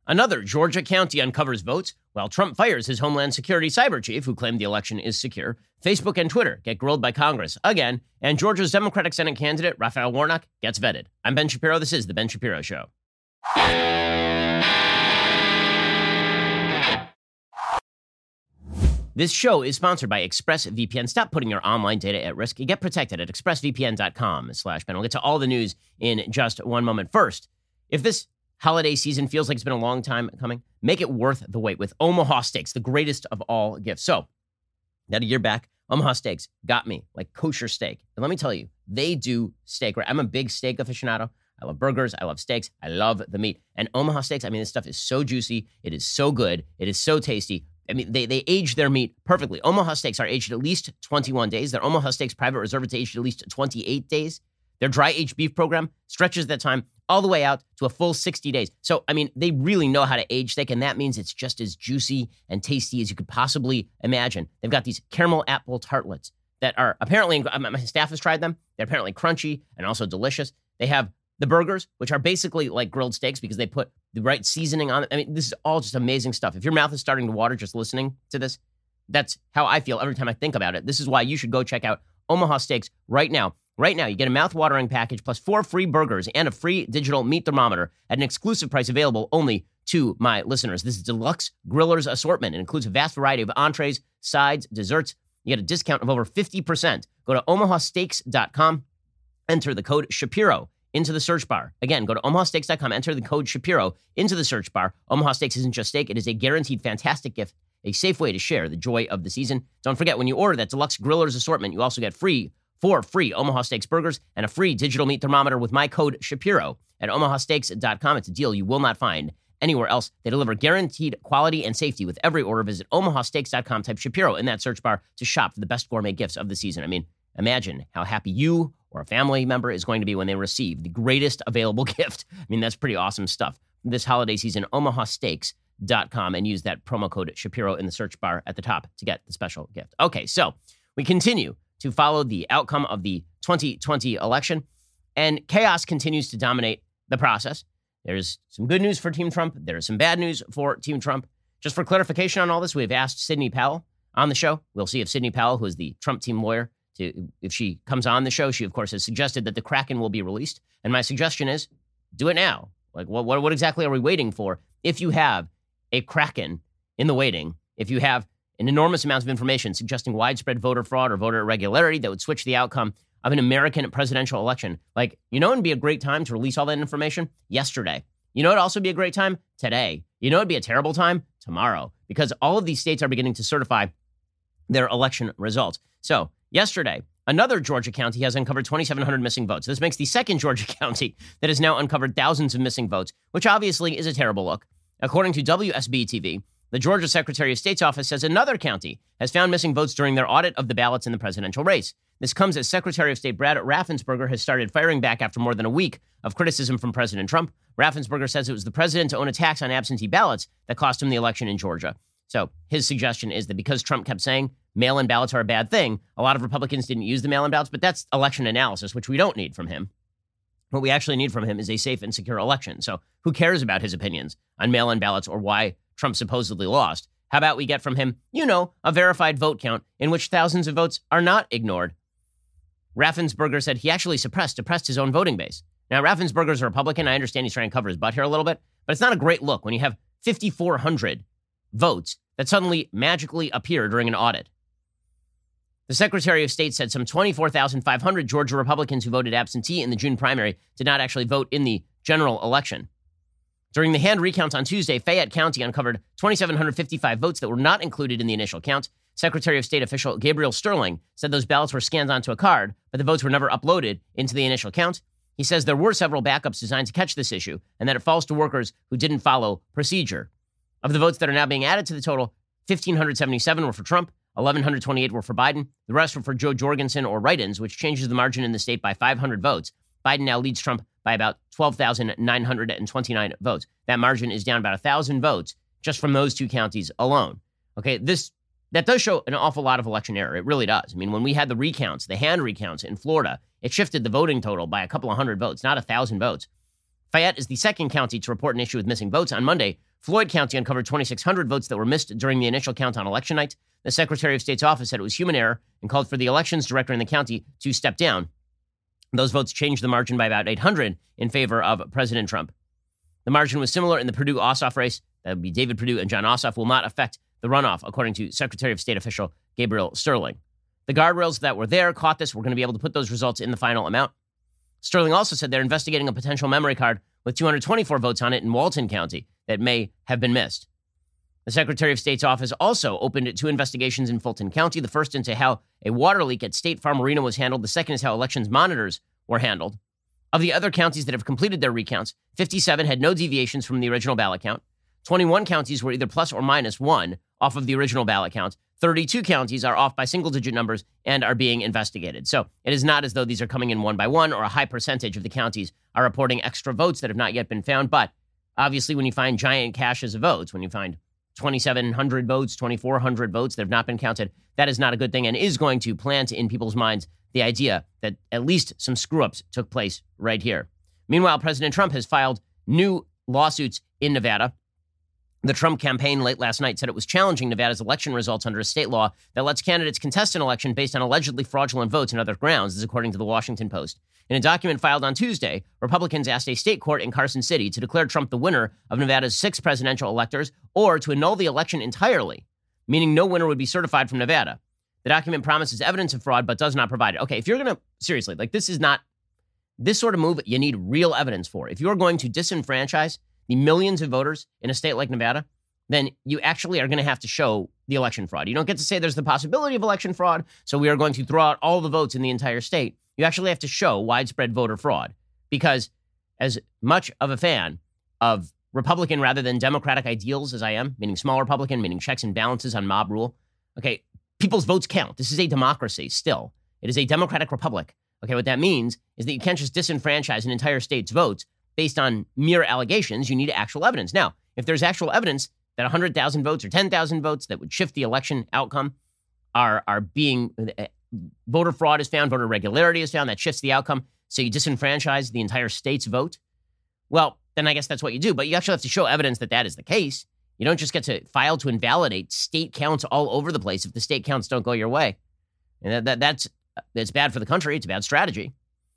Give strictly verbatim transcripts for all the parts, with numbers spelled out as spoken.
Another Georgia county uncovers votes while Trump fires his Homeland Security cyber chief, who claimed the election is secure. Facebook and Twitter get grilled by Congress again, and Georgia's Democratic Senate candidate, Raphael Warnock, gets vetted. I'm Ben Shapiro. This is The Ben Shapiro Show. This show is sponsored by ExpressVPN. Stop putting your online data at risk. You get protected at expressvpn.com slash Ben. We'll get to all the news in just one moment. First, if this holiday season feels like it's been a long time coming, make it worth the wait with Omaha Steaks, the greatest of all gifts. So, about a year back, Omaha Steaks got me like kosher steak. And let me tell you, they do steak right. I'm a big steak aficionado. I love burgers. I love steaks. I love the meat. And Omaha Steaks, I mean, this stuff is so juicy. It is so good. It is so tasty. I mean, they, they age their meat perfectly. Omaha Steaks are aged at least twenty-one days. Their Omaha Steaks Private Reserve is aged at least twenty-eight days. Their dry aged beef program stretches that time all the way out to a full sixty days. So, I mean, they really know how to age steak, and that means it's just as juicy and tasty as you could possibly imagine. They've got these caramel apple tartlets that are apparently, my staff has tried them. They're apparently crunchy and also delicious. They have the burgers, which are basically like grilled steaks because they put the right seasoning on it. I mean, this is all just amazing stuff. If your mouth is starting to water just listening to this, that's how I feel every time I think about it. This is why you should go check out Omaha Steaks right now. Right now, you get a mouth-watering package plus four free burgers and a free digital meat thermometer at an exclusive price available only to my listeners. This is Deluxe Grillers Assortment. It includes a vast variety of entrees, sides, desserts. You get a discount of over fifty percent. Go to omaha steaks dot com, enter the code Shapiro into the search bar. Again, go to omaha steaks dot com, enter the code Shapiro into the search bar. Omaha Steaks isn't just steak. It is a guaranteed fantastic gift, a safe way to share the joy of the season. Don't forget, when you order that Deluxe Grillers Assortment, you also get free four free Omaha Steaks burgers and a free digital meat thermometer with my code Shapiro at omaha steaks dot com. It's a deal you will not find anywhere else. They deliver guaranteed quality and safety with every order. Visit omaha steaks dot com, type Shapiro in that search bar to shop for the best gourmet gifts of the season. I mean, imagine how happy you or a family member is going to be when they receive the greatest available gift. I mean, that's pretty awesome stuff. This holiday season, omaha steaks dot com, and use that promo code Shapiro in the search bar at the top to get the special gift. Okay, so we continue to follow the outcome of the twenty twenty election, and chaos continues to dominate the process. There's some good news for Team Trump. There's some bad news for Team Trump. Just for clarification on all this, we've asked Sidney Powell on the show. We'll see if Sidney Powell, who is the Trump team lawyer, to if she comes on the show. She, of course, has suggested that the Kraken will be released. And my suggestion is, do it now. Like, what, what, what exactly are we waiting for? If you have a Kraken in the waiting, if you have an enormous amount of information suggesting widespread voter fraud or voter irregularity that would switch the outcome of an American presidential election. Like, you know, it'd be a great time to release all that information yesterday. You know, it'd also be a great time today. You know, it'd be a terrible time tomorrow, because all of these states are beginning to certify their election results. So yesterday, another Georgia county has uncovered twenty-seven hundred missing votes. This makes the second Georgia county that has now uncovered thousands of missing votes, which obviously is a terrible look. According to W S B T V, the Georgia Secretary of State's office says another county has found missing votes during their audit of the ballots in the presidential race. This comes as Secretary of State Brad Raffensperger has started firing back after more than a week of criticism from President Trump. Raffensperger says it was the president's own attacks on absentee ballots that cost him the election in Georgia. So his suggestion is that because Trump kept saying mail-in ballots are a bad thing, a lot of Republicans didn't use the mail-in ballots, but that's election analysis, which we don't need from him. What we actually need from him is a safe and secure election. So who cares about his opinions on mail-in ballots or why Trump supposedly lost? How about we get from him, you know, a verified vote count in which thousands of votes are not ignored? Raffensperger said he actually suppressed, suppressed his own voting base. Now, Raffensperger's a Republican. I understand he's trying to cover his butt here a little bit, but it's not a great look when you have fifty-four hundred votes that suddenly magically appear during an audit. The Secretary of State said some twenty-four thousand five hundred Georgia Republicans who voted absentee in the June primary did not actually vote in the general election. During the hand recounts on Tuesday, Fayette County uncovered two thousand seven hundred fifty-five votes that were not included in the initial count. Secretary of State official Gabriel Sterling said those ballots were scanned onto a card, but the votes were never uploaded into the initial count. He says there were several backups designed to catch this issue and that it falls to workers who didn't follow procedure. Of the votes that are now being added to the total, one thousand five hundred seventy-seven were for Trump, one thousand one hundred twenty-eight were for Biden. The rest were for Joe Jorgensen or write-ins, which changes the margin in the state by five hundred votes. Biden now leads Trump by about twelve thousand nine hundred twenty-nine votes. That margin is down about one thousand votes just from those two counties alone. Okay, this that does show an awful lot of election error. It really does. I mean, when we had the recounts, the hand recounts in Florida, it shifted the voting total by a couple of hundred votes, not a thousand votes. Fayette is the second county to report an issue with missing votes. On Monday, Floyd County uncovered twenty-six hundred votes that were missed during the initial count on election night. The Secretary of State's office said it was human error and called for the elections director in the county to step down. Those votes changed the margin by about eight hundred in favor of President Trump. The margin was similar in the Perdue-Ossoff race. That would be David Perdue and Jon Ossoff will not affect the runoff, according to Secretary of State official Gabriel Sterling. The guardrails that were there caught this. We're going to be able to put those results in the final amount. Sterling also said they're investigating a potential memory card with two hundred twenty-four votes on it in Walton County that may have been missed. The Secretary of State's office also opened two investigations in Fulton County. The first into how a water leak at State Farm Arena was handled. The second is how elections monitors were handled. Of the other counties that have completed their recounts, fifty-seven had no deviations from the original ballot count. twenty-one counties were either plus or minus one off of the original ballot count. thirty-two counties are off by single-digit numbers and are being investigated. So it is not as though these are coming in one by one or a high percentage of the counties are reporting extra votes that have not yet been found. But obviously, when you find giant caches of votes, when you find twenty-seven hundred votes, twenty-four hundred votes that have not been counted, that is not a good thing and is going to plant in people's minds the idea that at least some screw-ups took place right here. Meanwhile, President Trump has filed new lawsuits in Nevada. The Trump campaign late last night said it was challenging Nevada's election results under a state law that lets candidates contest an election based on allegedly fraudulent votes and other grounds, this is according to the Washington Post. In a document filed on Tuesday, Republicans asked a state court in Carson City to declare Trump the winner of Nevada's six presidential electors or to annul the election entirely, meaning no winner would be certified from Nevada. The document promises evidence of fraud but does not provide it. Okay, if you're going to, seriously, like this is not, this sort of move you need real evidence for. If you're going to disenfranchise the millions of voters in a state like Nevada, then you actually are going to have to show the election fraud. You don't get to say there's the possibility of election fraud, so we are going to throw out all the votes in the entire state. You actually have to show widespread voter fraud, because as much of a fan of Republican rather than Democratic ideals as I am, meaning small Republican, meaning checks and balances on mob rule, okay, people's votes count. This is a democracy still. It is a democratic republic. Okay, what that means is that you can't just disenfranchise an entire state's votes based on mere allegations. You need actual evidence. Now, if there's actual evidence that one hundred thousand votes or ten thousand votes that would shift the election outcome are, are being, uh, voter fraud is found, voter irregularity is found, that shifts the outcome, so you disenfranchise the entire state's vote, well, then I guess that's what you do. But you actually have to show evidence that that is the case. You don't just get to file to invalidate state counts all over the place if the state counts don't go your way. And that, that that's that's bad for the country. It's a bad strategy.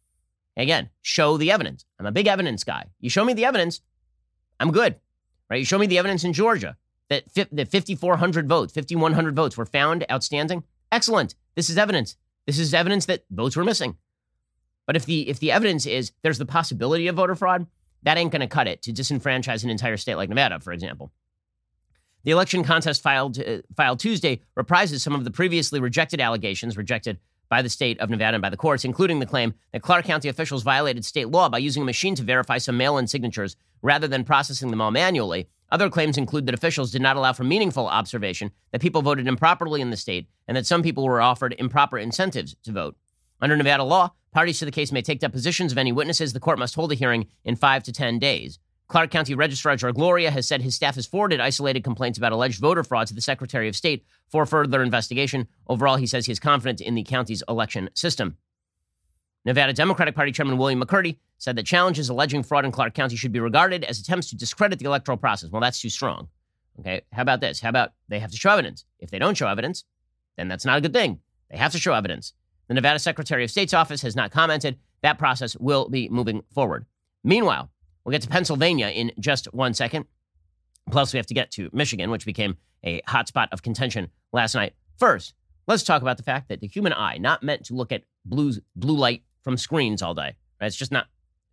Again, show the evidence. I'm a big evidence guy. You show me the evidence, I'm good. Right? You show me the evidence in Georgia that, that fifty-four hundred votes, fifty-one hundred votes were found outstanding. Excellent. This is evidence. This is evidence that votes were missing. But if the if the evidence is there's the possibility of voter fraud, that ain't going to cut it to disenfranchise an entire state like Nevada, for example. The election contest filed uh, filed Tuesday reprises some of the previously rejected allegations rejected by the state of Nevada and by the courts, including the claim that Clark County officials violated state law by using a machine to verify some mail-in signatures rather than processing them all manually. Other claims include that officials did not allow for meaningful observation, that people voted improperly in the state, and that some people were offered improper incentives to vote. Under Nevada law, parties to the case may take depositions of any witnesses. The court must hold a hearing in five to ten days. Clark County Registrar Joe Gloria has said his staff has forwarded isolated complaints about alleged voter fraud to the Secretary of State for further investigation. Overall, he says he is confident in the county's election system. Nevada Democratic Party Chairman William McCurdy said that challenges alleging fraud in Clark County should be regarded as attempts to discredit the electoral process. Well, that's too strong. Okay, how about this? How about they have to show evidence? If they don't show evidence, then that's not a good thing. They have to show evidence. The Nevada Secretary of State's office has not commented. That process will be moving forward. Meanwhile, we'll get to Pennsylvania in just one second. Plus, we have to get to Michigan, which became a hotspot of contention last night. First, let's talk about the fact that the human eye, not meant to look at blue, blue light from screens all day. Right? It's just not.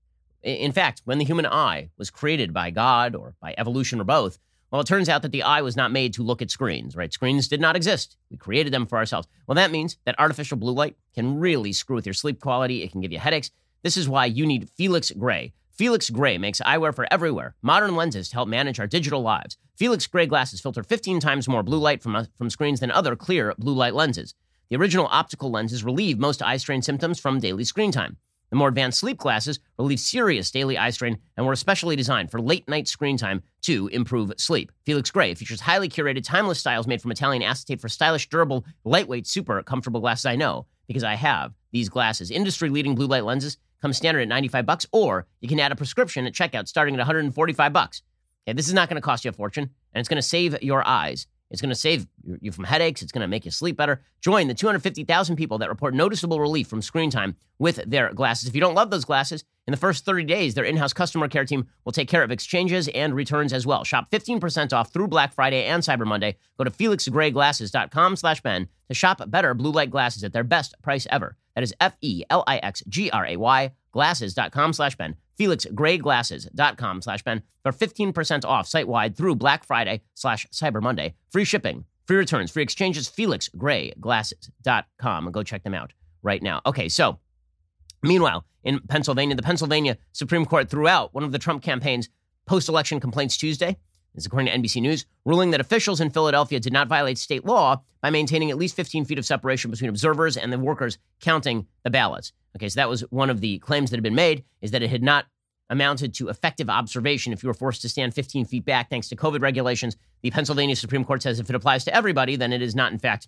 In fact, when the human eye was created by God or by evolution or both, well, it turns out that the eye was not made to look at screens, right? Screens did not exist. We created them for ourselves. Well, that means that artificial blue light can really screw with your sleep quality. It can give you headaches. This is why you need Felix Gray. Felix Gray makes eyewear for everywhere. Modern lenses to help manage our digital lives. Felix Gray glasses filter fifteen times more blue light from, from screens than other clear blue light lenses. The original optical lenses relieve most eye strain symptoms from daily screen time. The more advanced sleep glasses relieve serious daily eye strain and were especially designed for late-night screen time to improve sleep. Felix Gray features highly curated, timeless styles made from Italian acetate for stylish, durable, lightweight, super comfortable glasses. I know because I have these glasses. Industry-leading blue light lenses come standard at ninety-five bucks, or you can add a prescription at checkout starting at one hundred forty-five bucks. Okay, this is not going to cost you a fortune, and it's going to save your eyes. It's going to save you from headaches. It's going to make you sleep better. Join the two hundred fifty thousand people that report noticeable relief from screen time with their glasses. If you don't love those glasses, in the first thirty days, their in-house customer care team will take care of exchanges and returns as well. Shop fifteen percent off through Black Friday and Cyber Monday. Go to felix gray glasses dot com slash Ben to shop better blue light glasses at their best price ever. That is F E L I X G R A Y glasses dot com slash Ben. felix gray glasses dot com slash Ben for fifteen percent off site-wide through Black Friday slash Cyber Monday. Free shipping, free returns, free exchanges, felix gray glasses dot com. Go check them out right now. Okay, so meanwhile, in Pennsylvania, the Pennsylvania Supreme Court threw out one of the Trump campaign's post-election complaints Tuesday. This is according to N B C News, ruling that officials in Philadelphia did not violate state law by maintaining at least fifteen feet of separation between observers and the workers counting the ballots. Okay, so that was one of the claims that had been made, is that it had not amounted to effective observation if you were forced to stand fifteen feet back thanks to COVID regulations. The Pennsylvania Supreme Court says if it applies to everybody, then it is not, in fact,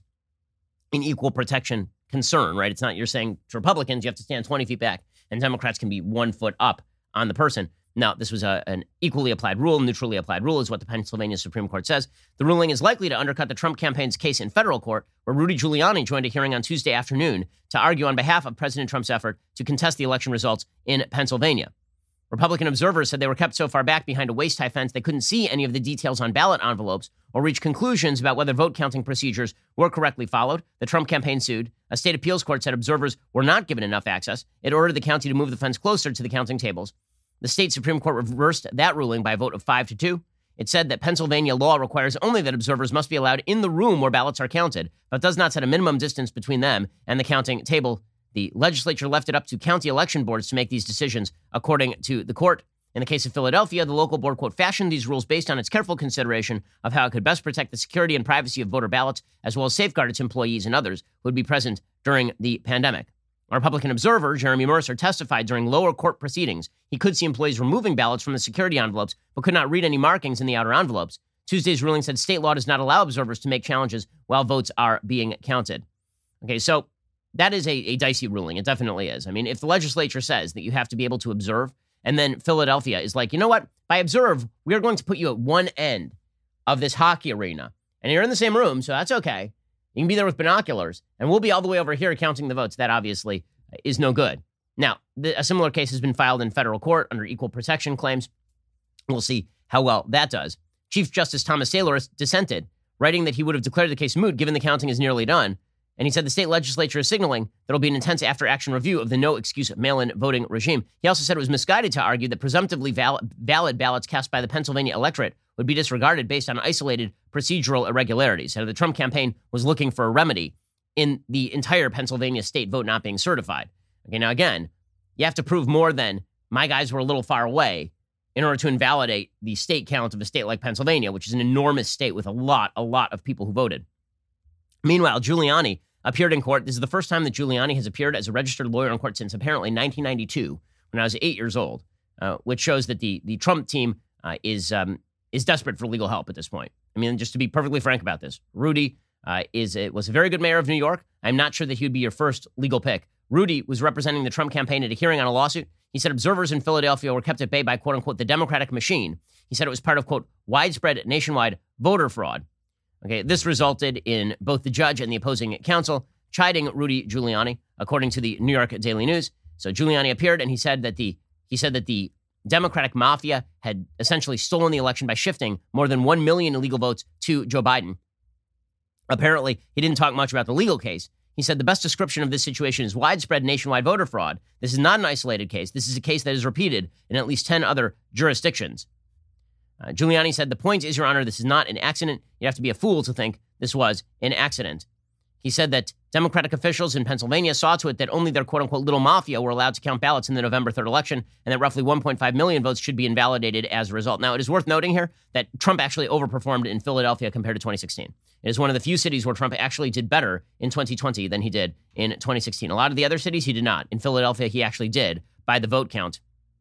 an equal protection concern, right? It's not you're saying to Republicans you have to stand twenty feet back, and Democrats can be one foot up on the person. Now, this was a, an equally applied rule, neutrally applied rule is what the Pennsylvania Supreme Court says. The ruling is likely to undercut the Trump campaign's case in federal court, where Rudy Giuliani joined a hearing on Tuesday afternoon to argue on behalf of President Trump's effort to contest the election results in Pennsylvania. Republican observers said they were kept so far back behind a waist-high fence they couldn't see any of the details on ballot envelopes or reach conclusions about whether vote counting procedures were correctly followed. The Trump campaign sued. A state appeals court said observers were not given enough access. It ordered the county to move the fence closer to the counting tables. The state Supreme Court reversed that ruling by a vote of five to two. It said that Pennsylvania law requires only that observers must be allowed in the room where ballots are counted, but does not set a minimum distance between them and the counting table. The legislature left it up to county election boards to make these decisions, according to the court. In the case of Philadelphia, the local board, quote, fashioned these rules based on its careful consideration of how it could best protect the security and privacy of voter ballots, as well as safeguard its employees and others who would be present during the pandemic. A Republican observer, Jeremy Mercer, testified during lower court proceedings he could see employees removing ballots from the security envelopes, but could not read any markings in the outer envelopes. Tuesday's ruling said state law does not allow observers to make challenges while votes are being counted. Okay, so that is a, a dicey ruling. It definitely is. I mean, if the legislature says that you have to be able to observe, and then Philadelphia is like, you know what? By observe, we are going to put you at one end of this hockey arena, and you're in the same room, so that's okay. You can be there with binoculars, and we'll be all the way over here counting the votes. That obviously is no good. Now, the, a similar case has been filed in federal court under equal protection claims. We'll see how well that does. Chief Justice Thomas Taylor dissented, writing that he would have declared the case moot given the counting is nearly done. And he said the state legislature is signaling there will be an intense after-action review of the no-excuse mail-in voting regime. He also said it was misguided to argue that presumptively val- valid ballots cast by the Pennsylvania electorate would be disregarded based on isolated procedural irregularities. And the Trump campaign was looking for a remedy in the entire Pennsylvania state vote not being certified. Okay, now again, you have to prove more than my guys were a little far away in order to invalidate the state count of a state like Pennsylvania, which is an enormous state with a lot, a lot of people who voted. Meanwhile, Giuliani appeared in court. This is the first time that Giuliani has appeared as a registered lawyer in court since apparently nineteen ninety-two, when I was eight years old, uh, which shows that the the Trump team uh, is um, is desperate for legal help at this point. I mean, just to be perfectly frank about this, Rudy uh, is a, was a very good mayor of New York. I'm not sure that he would be your first legal pick. Rudy was representing the Trump campaign at a hearing on a lawsuit. He said observers in Philadelphia were kept at bay by, quote unquote, the Democratic machine. He said it was part of, quote, widespread nationwide voter fraud. Okay, this resulted in both the judge and the opposing counsel chiding Rudy Giuliani, according to the New York Daily News. So Giuliani appeared and he said that the he said that the Democratic mafia had essentially stolen the election by shifting more than one million illegal votes to Joe Biden. Apparently, he didn't talk much about the legal case. He said the best description of this situation is widespread nationwide voter fraud. This is not an isolated case. This is a case that is repeated in at least ten other jurisdictions. Uh, Giuliani said, the point is, Your Honor, this is not an accident. You have to be a fool to think this was an accident. He said that Democratic officials in Pennsylvania saw to it that only their quote-unquote little mafia were allowed to count ballots in the November third election, and that roughly one point five million votes should be invalidated as a result. Now, it is worth noting here that Trump actually overperformed in Philadelphia compared to twenty sixteen. It is one of the few cities where Trump actually did better in twenty twenty than he did in twenty sixteen. A lot of the other cities, he did not. In Philadelphia, he actually did by the vote count.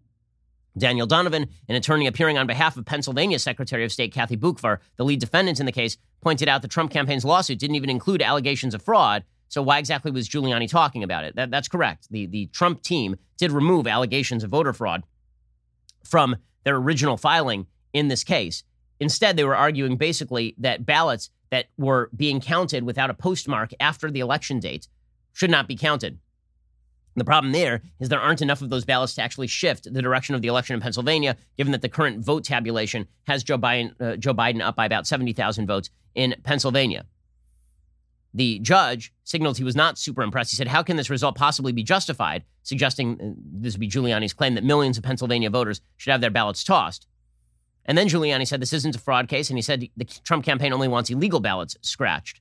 Daniel Donovan, an attorney appearing on behalf of Pennsylvania Secretary of State Kathy Boockvar, the lead defendant in the case, pointed out the Trump campaign's lawsuit didn't even include allegations of fraud. So why exactly was Giuliani talking about it? That, that's correct. The, the Trump team did remove allegations of voter fraud from their original filing in this case. Instead, they were arguing basically that ballots that were being counted without a postmark after the election date should not be counted. The problem there is there aren't enough of those ballots to actually shift the direction of the election in Pennsylvania, given that the current vote tabulation has Joe Biden, uh, Joe Biden up by about seventy thousand votes in Pennsylvania. The judge signaled he was not super impressed. He said, how can this result possibly be justified? Suggesting uh, this would be Giuliani's claim that millions of Pennsylvania voters should have their ballots tossed. And then Giuliani said this isn't a fraud case, and he said the Trump campaign only wants illegal ballots scratched.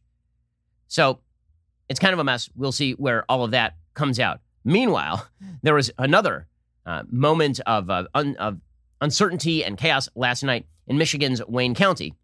So it's kind of a mess. We'll see where all of that comes out. Meanwhile, there was another uh, moment of, uh, un- of uncertainty and chaos last night in Michigan's Wayne County.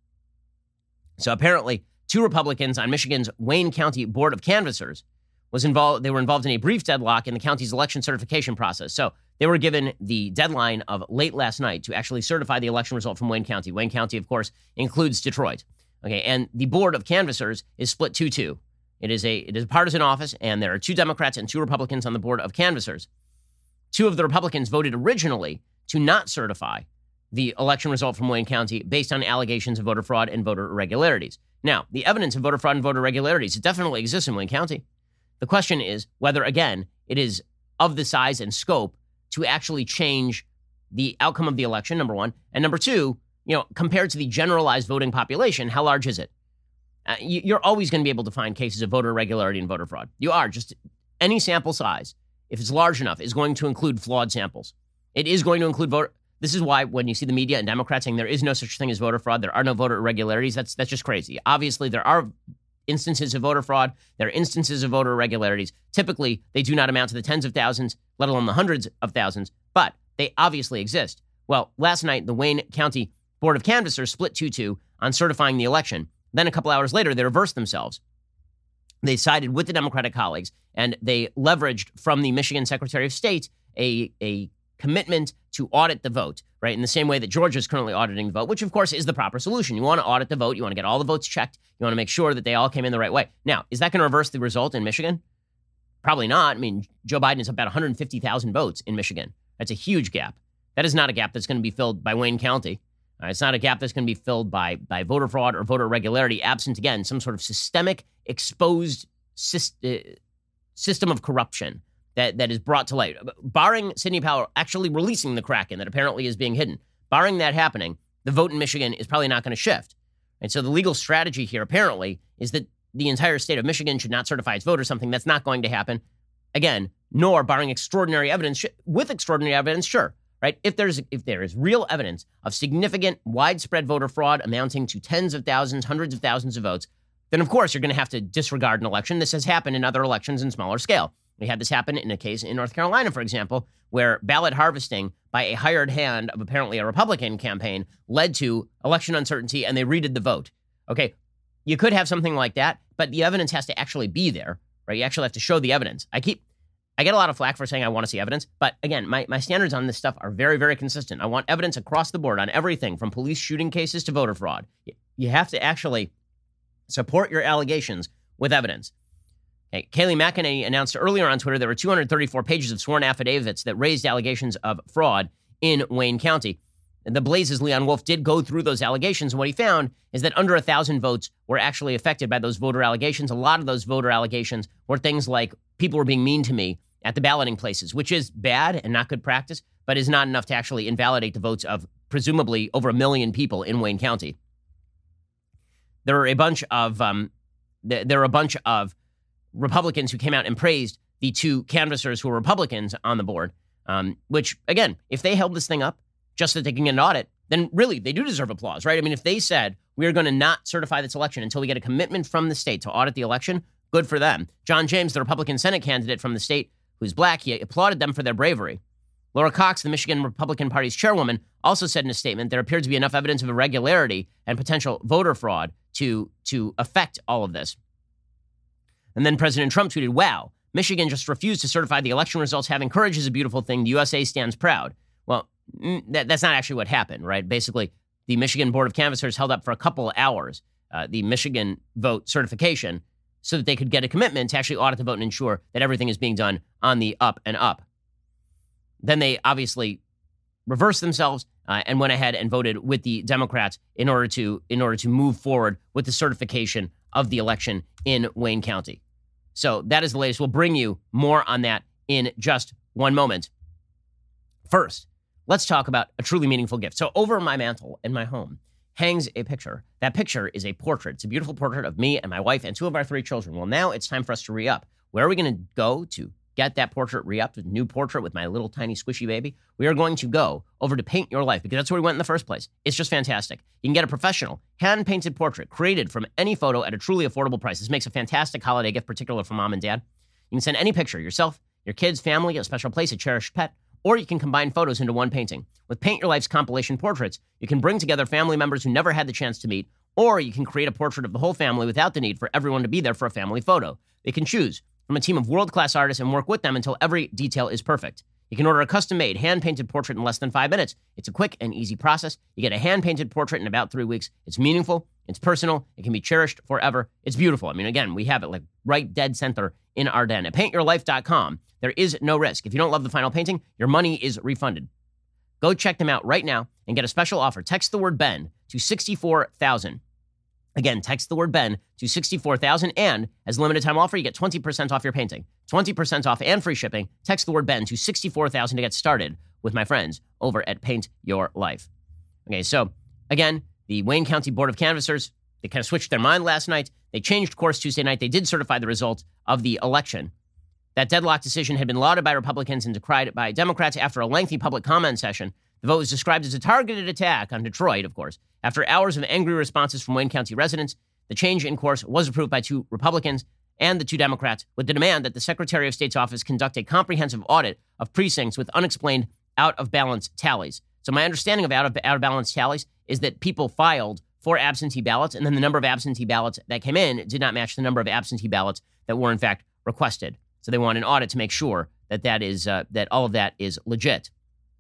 So apparently, two Republicans on Michigan's Wayne County Board of Canvassers was involved. They were involved in a brief deadlock in the county's election certification process. So they were given the deadline of late last night to actually certify the election result from Wayne County. Wayne County, of course, includes Detroit. Okay, and the Board of Canvassers is split two two. It is a it is a partisan office, and there are two Democrats and two Republicans on the Board of Canvassers. Two of the Republicans voted originally to not certify the election result from Wayne County based on allegations of voter fraud and voter irregularities. Now, the evidence of voter fraud and voter irregularities, it definitely exists in Wayne County. The question is whether, again, it is of the size and scope to actually change the outcome of the election, number one. And number two, you know, compared to the generalized voting population, how large is it? Uh, you, you're always going to be able to find cases of voter irregularity and voter fraud. You are. Just any sample size, if it's large enough, is going to include flawed samples. It is going to include voter. This is why when you see the media and Democrats saying there is no such thing as voter fraud, there are no voter irregularities, that's that's just crazy. Obviously, there are instances of voter fraud. There are instances of voter irregularities. Typically, they do not amount to the tens of thousands, let alone the hundreds of thousands, but they obviously exist. Well, last night, the Wayne County Board of Canvassers split two two on certifying the election. Then a couple hours later, they reversed themselves. They sided with the Democratic colleagues, and they leveraged from the Michigan Secretary of State a, a commitment to audit the vote, right? In the same way that Georgia is currently auditing the vote, which of course is the proper solution. You want to audit the vote. You want to get all the votes checked. You want to make sure that they all came in the right way. Now, is that going to reverse the result in Michigan? Probably not. I mean, Joe Biden is about one hundred fifty thousand votes in Michigan. That's a huge gap. That is not a gap that's going to be filled by Wayne County. Uh, it's not a gap that's going to be filled by, by voter fraud or voter irregularity, absent, again, some sort of systemic, exposed syst- uh, system of corruption that, that is brought to light. Barring Sidney Powell actually releasing the Kraken that apparently is being hidden, barring that happening, the vote in Michigan is probably not going to shift. And so the legal strategy here, apparently, is that the entire state of Michigan should not certify its vote or something. That's not going to happen. Again, nor barring extraordinary evidence. With extraordinary evidence, sure. Right? If there's if there is real evidence of significant, widespread voter fraud amounting to tens of thousands, hundreds of thousands of votes, then of course you're going to have to disregard an election. This has happened in other elections in smaller scale. We had this happen in a case in North Carolina, for example, where ballot harvesting by a hired hand of apparently a Republican campaign led to election uncertainty, and they redid the vote. Okay, you could have something like that, but the evidence has to actually be there, right? You actually have to show the evidence. I keep I get a lot of flack for saying I want to see evidence, but again, my, my standards on this stuff are very, very consistent. I want evidence across the board on everything from police shooting cases to voter fraud. You have to actually support your allegations with evidence. Okay, Kayleigh McEnany announced earlier on Twitter there were two hundred thirty-four pages of sworn affidavits that raised allegations of fraud in Wayne County. The Blaze's Leon Wolf did go through those allegations, and what he found is that under one thousand votes were actually affected by those voter allegations. A lot of those voter allegations were things like people were being mean to me at the balloting places, which is bad and not good practice, but is not enough to actually invalidate the votes of presumably over a million people in Wayne County. There are a bunch of um, th- there are a bunch of Republicans who came out and praised the two canvassers who were Republicans on the board, um, which, again, if they held this thing up just so that they can get an audit, then really they do deserve applause, right? I mean, if they said, we are going to not certify this election until we get a commitment from the state to audit the election, good for them. John James, the Republican Senate candidate from the state, who's black, he applauded them for their bravery. Laura Cox, the Michigan Republican Party's chairwoman, also said in a statement there appeared to be enough evidence of irregularity and potential voter fraud to, to affect all of this. And then President Trump tweeted, wow, Michigan just refused to certify the election results. Having courage is a beautiful thing. The U S A stands proud. Well, that, that's not actually what happened, right? Basically, the Michigan Board of Canvassers held up for a couple of hours uh, the Michigan vote certification so that they could get a commitment to actually audit the vote and ensure that everything is being done on the up and up. Then they obviously reversed themselves uh, and went ahead and voted with the Democrats in order to in order to move forward with the certification of the election in Wayne County. So that is the latest. We'll bring you more on that in just one moment. First, let's talk about a truly meaningful gift. So over my mantle in my home hangs a picture. That picture is a portrait. It's a beautiful portrait of me and my wife and two of our three children. Well, now it's time for us to re-up. Where are we going to go to get that portrait re-upped, a new portrait with my little tiny squishy baby? We are going to go over to Paint Your Life because that's where we went in the first place. It's just fantastic. You can get a professional, hand-painted portrait created from any photo at a truly affordable price. This makes a fantastic holiday gift, particularly for mom and dad. You can send any picture, yourself, your kids, family, a special place, a cherished pet, or you can combine photos into one painting. With Paint Your Life's compilation portraits, you can bring together family members who never had the chance to meet, or you can create a portrait of the whole family without the need for everyone to be there for a family photo. They can choose from a team of world-class artists and work with them until every detail is perfect. You can order a custom-made, hand-painted portrait in less than five minutes. It's a quick and easy process. You get a hand-painted portrait in about three weeks. It's meaningful. It's personal. It can be cherished forever. It's beautiful. I mean, again, we have it like right dead center in our den. At paint your life dot com, there is no risk. If you don't love the final painting, your money is refunded. Go check them out right now and get a special offer. Text the word Ben to sixty-four thousand. Again, text the word Ben to sixty-four thousand, and as a limited time offer, you get twenty percent off your painting. twenty percent off and free shipping. Text the word Ben to sixty-four thousand to get started with my friends over at Paint Your Life. Okay, so again, the Wayne County Board of Canvassers, they kind of switched their mind last night. They changed course Tuesday night. They did certify the result of the election. That deadlock decision had been lauded by Republicans and decried by Democrats after a lengthy public comment session. The vote was described as a targeted attack on Detroit, of course. After hours of angry responses from Wayne County residents, the change in course was approved by two Republicans and the two Democrats with the demand that the Secretary of State's office conduct a comprehensive audit of precincts with unexplained out-of-balance tallies. So my understanding of out-of, out-of-balance tallies is that people filed for absentee ballots, and then the number of absentee ballots that came in did not match the number of absentee ballots that were in fact requested. So they want an audit to make sure that that is uh, that all of that is legit.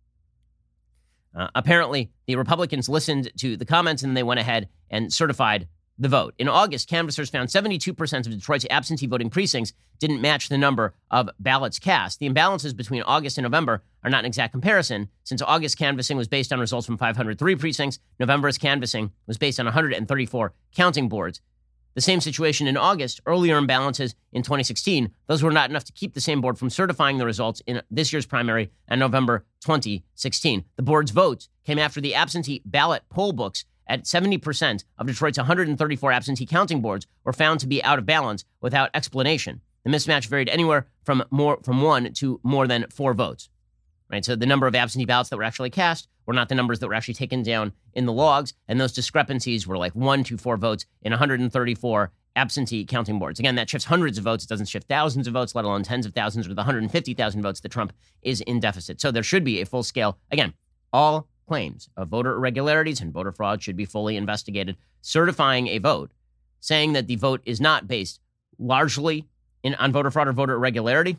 Uh, apparently, the Republicans listened to the comments and they went ahead and certified the vote. In August, canvassers found seventy-two percent of Detroit's absentee voting precincts didn't match the number of ballots cast. The imbalances between August and November are not an exact comparison, since August canvassing was based on results from five hundred three precincts. November's canvassing was based on one hundred thirty-four counting boards. The same situation in August, earlier imbalances in twenty sixteen, those were not enough to keep the same board from certifying the results in this year's primary and November twenty sixteen. The board's votes came after the absentee ballot poll books at seventy percent of Detroit's one hundred thirty-four absentee counting boards were found to be out of balance without explanation. The mismatch varied anywhere from more from one to more than four votes. Right, so the number of absentee ballots that were actually cast were not the numbers that were actually taken down in the logs, and those discrepancies were like one to four votes in one hundred thirty-four absentee counting boards. Again, that shifts hundreds of votes. It doesn't shift thousands of votes, let alone tens of thousands or the one hundred fifty thousand votes that Trump is in deficit. So there should be a full scale, again, all claims of voter irregularities and voter fraud should be fully investigated. Certifying a vote, saying that the vote is not based largely in, on voter fraud or voter irregularity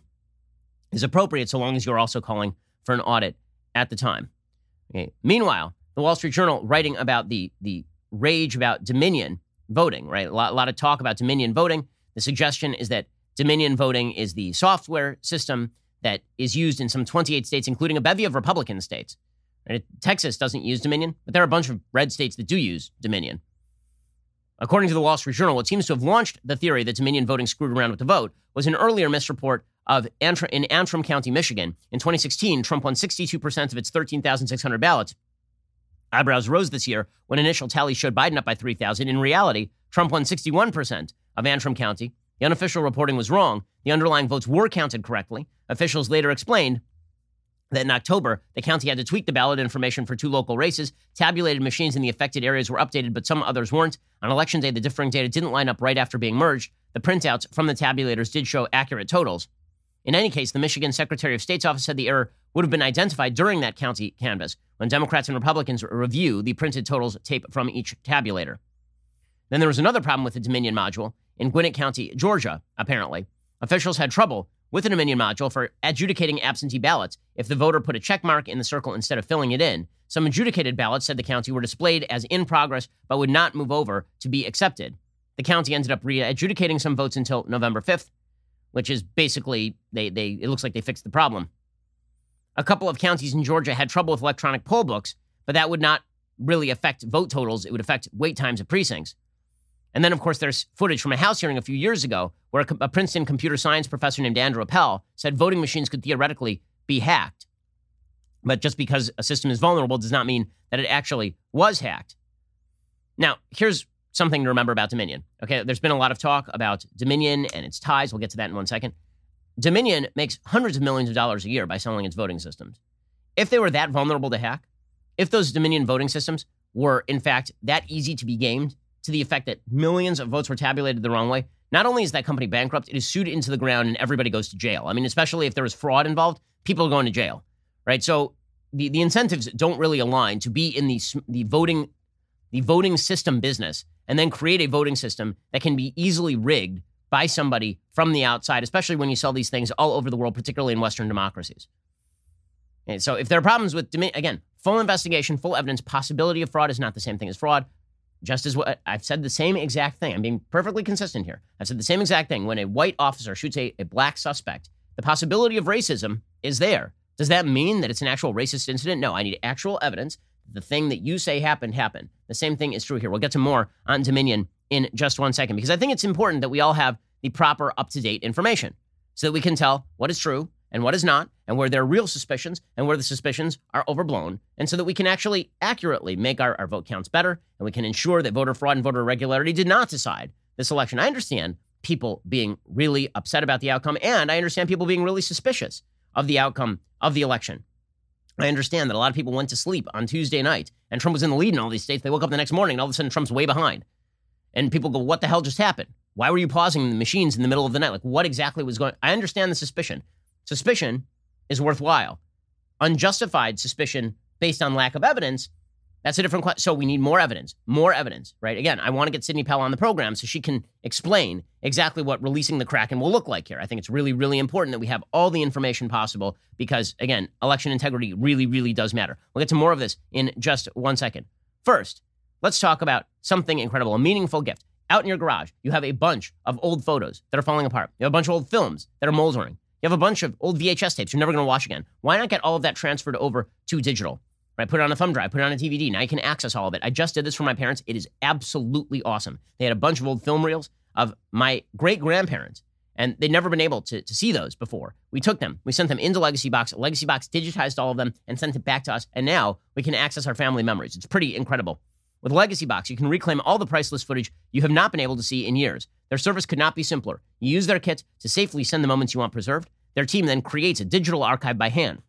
is appropriate so long as you're also calling for an audit at the time. Okay. Meanwhile, the Wall Street Journal writing about the, the rage about Dominion voting, right? A lot, a lot of talk about Dominion voting. The suggestion is that Dominion voting is the software system that is used in some twenty-eight states, including a bevy of Republican states. Right? Texas doesn't use Dominion, but there are a bunch of red states that do use Dominion. According to the Wall Street Journal, what seems to have launched the theory that Dominion voting screwed around with the vote was an earlier misreport of Antrim, in Antrim County, Michigan. In twenty sixteen, Trump won sixty-two percent of its thirteen thousand six hundred ballots. Eyebrows rose this year when initial tallies showed Biden up by three thousand. In reality, Trump won sixty-one percent of Antrim County. The unofficial reporting was wrong. The underlying votes were counted correctly. Officials later explained that in October, the county had to tweak the ballot information for two local races. Tabulated machines in the affected areas were updated, but some others weren't. On election day, the differing data didn't line up right after being merged. The printouts from the tabulators did show accurate totals. In any case, the Michigan Secretary of State's office said the error would have been identified during that county canvass when Democrats and Republicans review the printed totals tape from each tabulator. Then there was another problem with the Dominion module in Gwinnett County, Georgia, apparently. Officials had trouble with the Dominion module for adjudicating absentee ballots if the voter put a check mark in the circle instead of filling it in. Some adjudicated ballots, said the county, were displayed as in progress but would not move over to be accepted. The county ended up re-adjudicating some votes until November fifth, which is basically, they, they it looks like they fixed the problem. A couple of counties in Georgia had trouble with electronic poll books, but that would not really affect vote totals. It would affect wait times at precincts. And then, of course, there's footage from a House hearing a few years ago where a, a Princeton computer science professor named Andrew Appel said voting machines could theoretically be hacked. But just because a system is vulnerable does not mean that it actually was hacked. Now, here's something to remember about Dominion. Okay, there's been a lot of talk about Dominion and its ties. We'll get to that in one second. Dominion makes hundreds of millions of dollars a year by selling its voting systems. If they were that vulnerable to hack, if those Dominion voting systems were, in fact, that easy to be gamed, to the effect that millions of votes were tabulated the wrong way, not only is that company bankrupt, it is sued into the ground and everybody goes to jail. I mean, especially if there was fraud involved, people are going to jail, right? So the, the incentives don't really align to be in the, the voting the voting system business and then create a voting system that can be easily rigged by somebody from the outside, especially when you sell these things all over the world, particularly in Western democracies. And so if there are problems with, again, full investigation, full evidence, possibility of fraud is not the same thing as fraud. Just as what I've said the same exact thing. I'm being perfectly consistent here. I've said the same exact thing. When a white officer shoots a, a black suspect, the possibility of racism is there. Does that mean that it's an actual racist incident? No, I need actual evidence. The thing that you say happened, happened. The same thing is true here. We'll get to more on Dominion in just one second, because I think it's important that we all have the proper up-to-date information so that we can tell what is true and what is not, and where there are real suspicions and where the suspicions are overblown, and so that we can actually accurately make our, our vote counts better, and we can ensure that voter fraud and voter irregularity did not decide this election. I understand people being really upset about the outcome, and I understand people being really suspicious of the outcome of the election. I understand that a lot of people went to sleep on Tuesday night, and Trump was in the lead in all these states. They woke up the next morning, and all of a sudden Trump's way behind. And people go, what the hell just happened? Why were you pausing the machines in the middle of the night? Like, what exactly was going on? I understand the suspicion. Suspicion is worthwhile. Unjustified suspicion based on lack of evidence, that's a different question. So we need more evidence, more evidence, right? Again, I want to get Sidney Powell on the program so she can explain exactly what releasing the Kraken will look like here. I think it's really, really important that we have all the information possible because, again, election integrity really, really does matter. We'll get to more of this in just one second. First, let's talk about something incredible, a meaningful gift. Out in your garage, you have a bunch of old photos that are falling apart. You have a bunch of old films that are moldering. You have a bunch of old V H S tapes you're never going to watch again. Why not get all of that transferred over to digital? Right? Put it on a thumb drive, put it on a D V D. Now you can access all of it. I just did this for my parents. It is absolutely awesome. They had a bunch of old film reels of my great-grandparents, and they'd never been able to, to see those before. We took them. We sent them into Legacy Box. Legacy Box digitized all of them and sent it back to us, and now we can access our family memories. It's pretty incredible. With Legacy Box, you can reclaim all the priceless footage you have not been able to see in years. Their service could not be simpler. You use their kit to safely send the moments you want preserved. Their team then creates a digital archive by hand.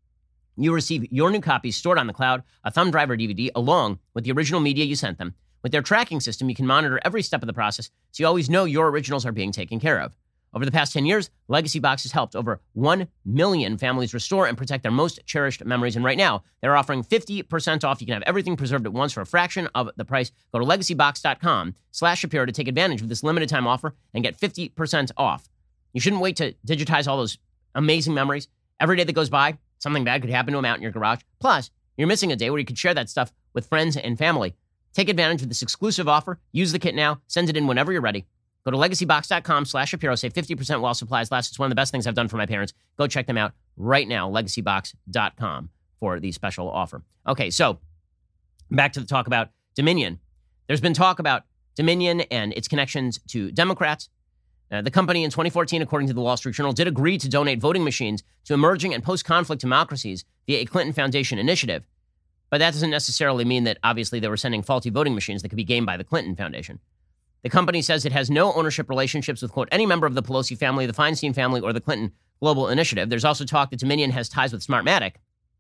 You receive your new copies stored on the cloud, a thumb drive or D V D, along with the original media you sent them. With their tracking system, you can monitor every step of the process, so you always know your originals are being taken care of. Over the past ten years, Legacy Box has helped over one million families restore and protect their most cherished memories. And right now, they're offering fifty percent off. You can have everything preserved at once for a fraction of the price. Go to legacybox.com slash Shapiro to take advantage of this limited time offer and get fifty percent off. You shouldn't wait to digitize all those amazing memories. Every day that goes by, something bad could happen to them out in your garage. Plus, you're missing a day where you could share that stuff with friends and family. Take advantage of this exclusive offer. Use the kit now. Send it in whenever you're ready. Go to legacybox.com slash Shapiro. Save fifty percent while supplies last. It's one of the best things I've done for my parents. Go check them out right now, legacybox dot com, for the special offer. Okay, so back to the talk about Dominion. There's been talk about Dominion and its connections to Democrats. Uh, the company in twenty fourteen, according to the Wall Street Journal, did agree to donate voting machines to emerging and post-conflict democracies via a Clinton Foundation initiative. But that doesn't necessarily mean that, obviously, they were sending faulty voting machines that could be gamed by the Clinton Foundation. The company says it has no ownership relationships with, quote, any member of the Pelosi family, the Feinstein family, or the Clinton Global Initiative. There's also talk that Dominion has ties with Smartmatic,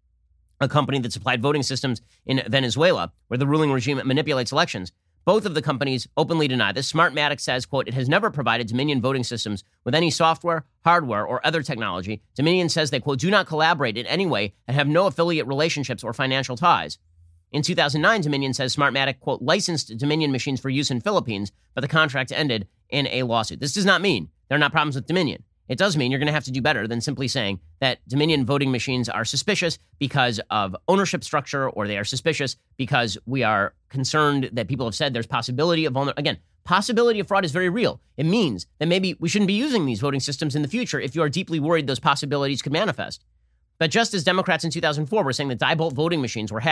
a company that supplied voting systems in Venezuela, where the ruling regime manipulates elections. Both of the companies openly deny this. Smartmatic says, quote, it has never provided Dominion voting systems with any software, hardware, or other technology. Dominion says they, quote, do not collaborate in any way and have no affiliate relationships or financial ties. In two thousand nine, Dominion says Smartmatic, quote, licensed Dominion machines for use in Philippines, but the contract ended in a lawsuit. This does not mean there are not problems with Dominion. It does mean you're going to have to do better than simply saying that Dominion voting machines are suspicious because of ownership structure, or they are suspicious because we are concerned that people have said there's possibility of vulner. Again, possibility of fraud is very real. It means that maybe we shouldn't be using these voting systems in the future if you are deeply worried those possibilities could manifest. But just as Democrats in two thousand four were saying that Diebold voting machines were hacked,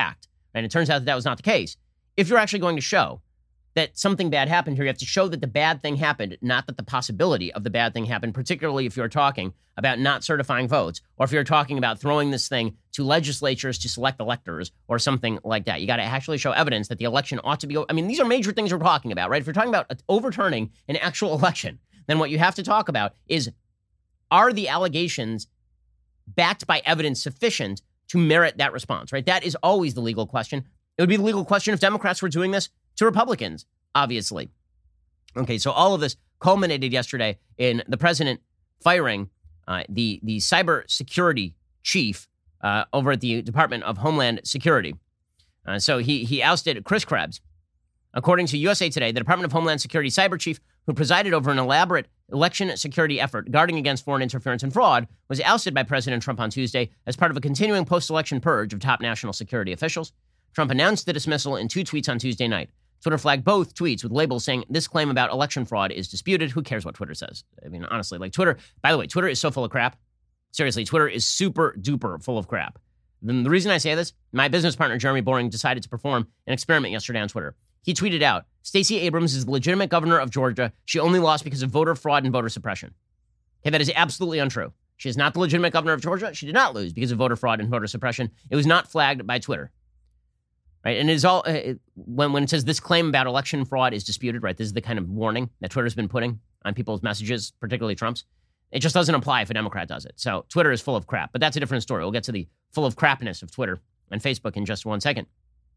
And it turns out that that was not the case. If you're actually going to show that something bad happened here, you have to show that the bad thing happened, not that the possibility of the bad thing happened, particularly if you're talking about not certifying votes, or if you're talking about throwing this thing to legislatures to select electors or something like that. You got to actually show evidence that the election ought to be, I mean, these are major things we're talking about, right? If you're talking about overturning an actual election, then what you have to talk about is, are the allegations backed by evidence sufficient to merit that response, right? That is always the legal question. It would be the legal question if Democrats were doing this to Republicans, obviously. Okay, so all of this culminated yesterday in the president firing uh, the, the cybersecurity chief uh, over at the Department of Homeland Security. Uh, so he, he ousted Chris Krebs. According to U S A Today, the Department of Homeland Security cyber chief, who presided over an elaborate election security effort guarding against foreign interference and fraud, was ousted by President Trump on Tuesday as part of a continuing post-election purge of top national security officials. Trump announced the dismissal in two tweets on Tuesday night. Twitter flagged both tweets with labels saying this claim about election fraud is disputed. Who cares what Twitter says? I mean, honestly, like Twitter, by the way, Twitter is so full of crap. Seriously, Twitter is super duper full of crap. Then the reason I say this, my business partner, Jeremy Boring, decided to perform an experiment yesterday on Twitter. He tweeted out, Stacey Abrams is the legitimate governor of Georgia. She only lost because of voter fraud and voter suppression. Okay, that is absolutely untrue. She is not the legitimate governor of Georgia. She did not lose because of voter fraud and voter suppression. It was not flagged by Twitter. Right, and it is all, uh, it, when, when it says this claim about election fraud is disputed, right, this is the kind of warning that Twitter's been putting on people's messages, particularly Trump's. It just doesn't apply if a Democrat does it. So Twitter is full of crap, but that's a different story. We'll get to the full of crapness of Twitter and Facebook in just one second.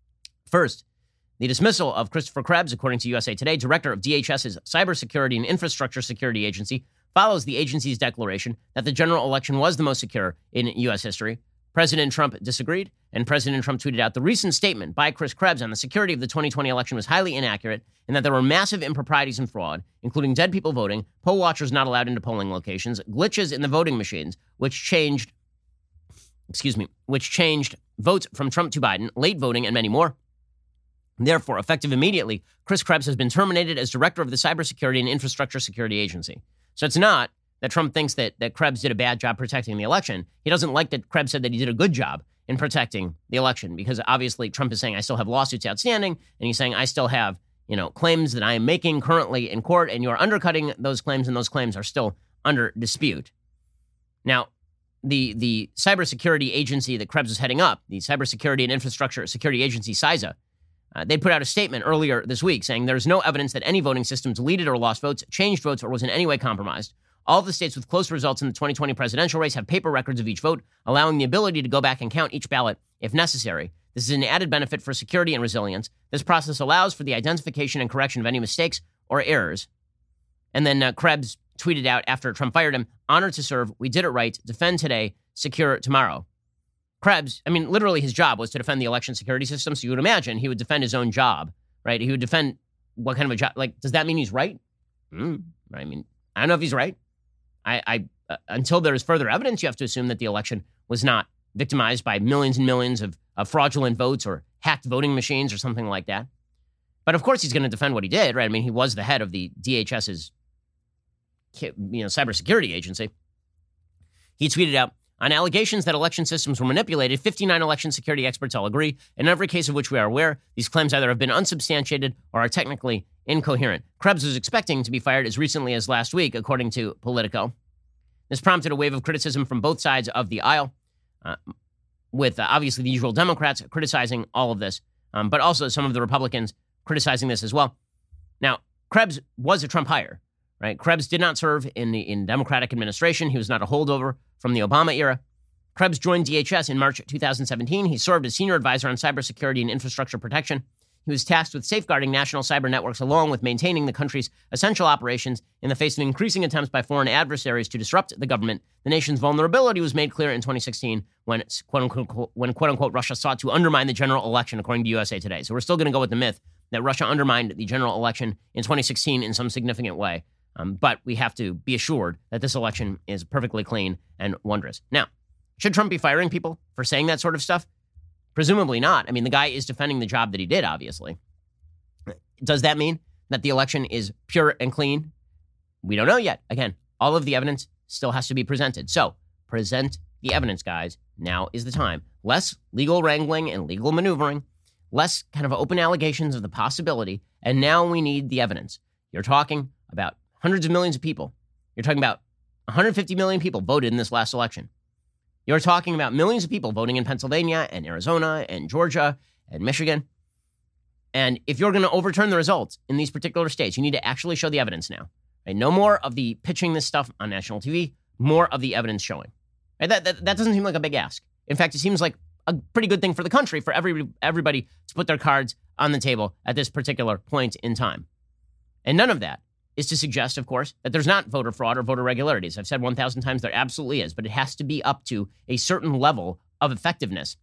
First, the dismissal of Christopher Krebs, according to U S A Today, director of D H S's Cybersecurity and Infrastructure Security Agency, follows the agency's declaration that the general election was the most secure in U S history. President Trump disagreed, and President Trump tweeted out the recent statement by Chris Krebs on the security of the twenty twenty election was highly inaccurate and that there were massive improprieties and fraud, including dead people voting, poll watchers not allowed into polling locations, glitches in the voting machines, which changed, excuse me, which changed votes from Trump to Biden, late voting, and many more. Therefore, effective immediately, Chris Krebs has been terminated as director of the Cybersecurity and Infrastructure Security Agency. So it's not that Trump thinks that, that Krebs did a bad job protecting the election. He doesn't like that Krebs said that he did a good job in protecting the election, because obviously Trump is saying, I still have lawsuits outstanding, and he's saying, I still have, you know, claims that I am making currently in court, and you are undercutting those claims, and those claims are still under dispute. Now, the the cybersecurity agency that Krebs is heading up, the Cybersecurity and Infrastructure Security Agency, CISA, Uh, they put out a statement earlier this week saying there's no evidence that any voting system deleted or lost votes, changed votes, or was in any way compromised. All of the states with close results in the twenty twenty presidential race have paper records of each vote, allowing the ability to go back and count each ballot if necessary. This is an added benefit for security and resilience. This process allows for the identification and correction of any mistakes or errors. And then uh, Krebs tweeted out after Trump fired him, honored to serve, we did it right, defend today, secure tomorrow. Krebs, I mean, literally his job was to defend the election security system, so you would imagine he would defend his own job, right? He would defend what kind of a job, like, does that mean he's right? Mm, I mean, I don't know if he's right. I, I uh, until there is further evidence, you have to assume that the election was not victimized by millions and millions of, of fraudulent votes or hacked voting machines or something like that. But of course he's going to defend what he did, right? I mean, he was the head of the D H S's, you know, cybersecurity agency. He tweeted out, on allegations that election systems were manipulated, fifty-nine election security experts all agree. In every case of which we are aware, these claims either have been unsubstantiated or are technically incoherent. Krebs was expecting to be fired as recently as last week, according to Politico. This prompted a wave of criticism from both sides of the aisle, uh, with uh, obviously the usual Democrats criticizing all of this, um, but also some of the Republicans criticizing this as well. Now, Krebs was a Trump hire, right? Krebs did not serve in the in Democratic administration. He was not a holdover from the Obama era. Krebs joined D H S in March two thousand seventeen. He served as senior advisor on cybersecurity and infrastructure protection. He was tasked with safeguarding national cyber networks along with maintaining the country's essential operations in the face of increasing attempts by foreign adversaries to disrupt the government. The nation's vulnerability was made clear in twenty sixteen when, quote unquote, when quote unquote, Russia sought to undermine the general election, according to U S A Today. So we're still going to go with the myth that Russia undermined the general election in twenty sixteen in some significant way. Um, but we have to be assured that this election is perfectly clean and wondrous. Now, should Trump be firing people for saying that sort of stuff? Presumably not. I mean, the guy is defending the job that he did, obviously. Does that mean that the election is pure and clean? We don't know yet. Again, all of the evidence still has to be presented. So present the evidence, guys. Now is the time. Less legal wrangling and legal maneuvering less kind of open allegations of the possibility, and now we need the evidence. You're talking about hundreds of millions of people. You're talking about one hundred fifty million people voted in this last election. You're talking about millions of people voting in Pennsylvania and Arizona and Georgia and Michigan. And if you're going to overturn the results in these particular states, you need to actually show the evidence now. Right? No more of the pitching this stuff on national T V, more of the evidence showing. Right? That, that, that doesn't seem like a big ask. In fact, it seems like a pretty good thing for the country, for every, everybody to put their cards on the table at this particular point in time. And none of that is to suggest, of course, that there's not voter fraud or voter irregularities. I've said one thousand times there absolutely is, but it has to be up to a certain level of effectiveness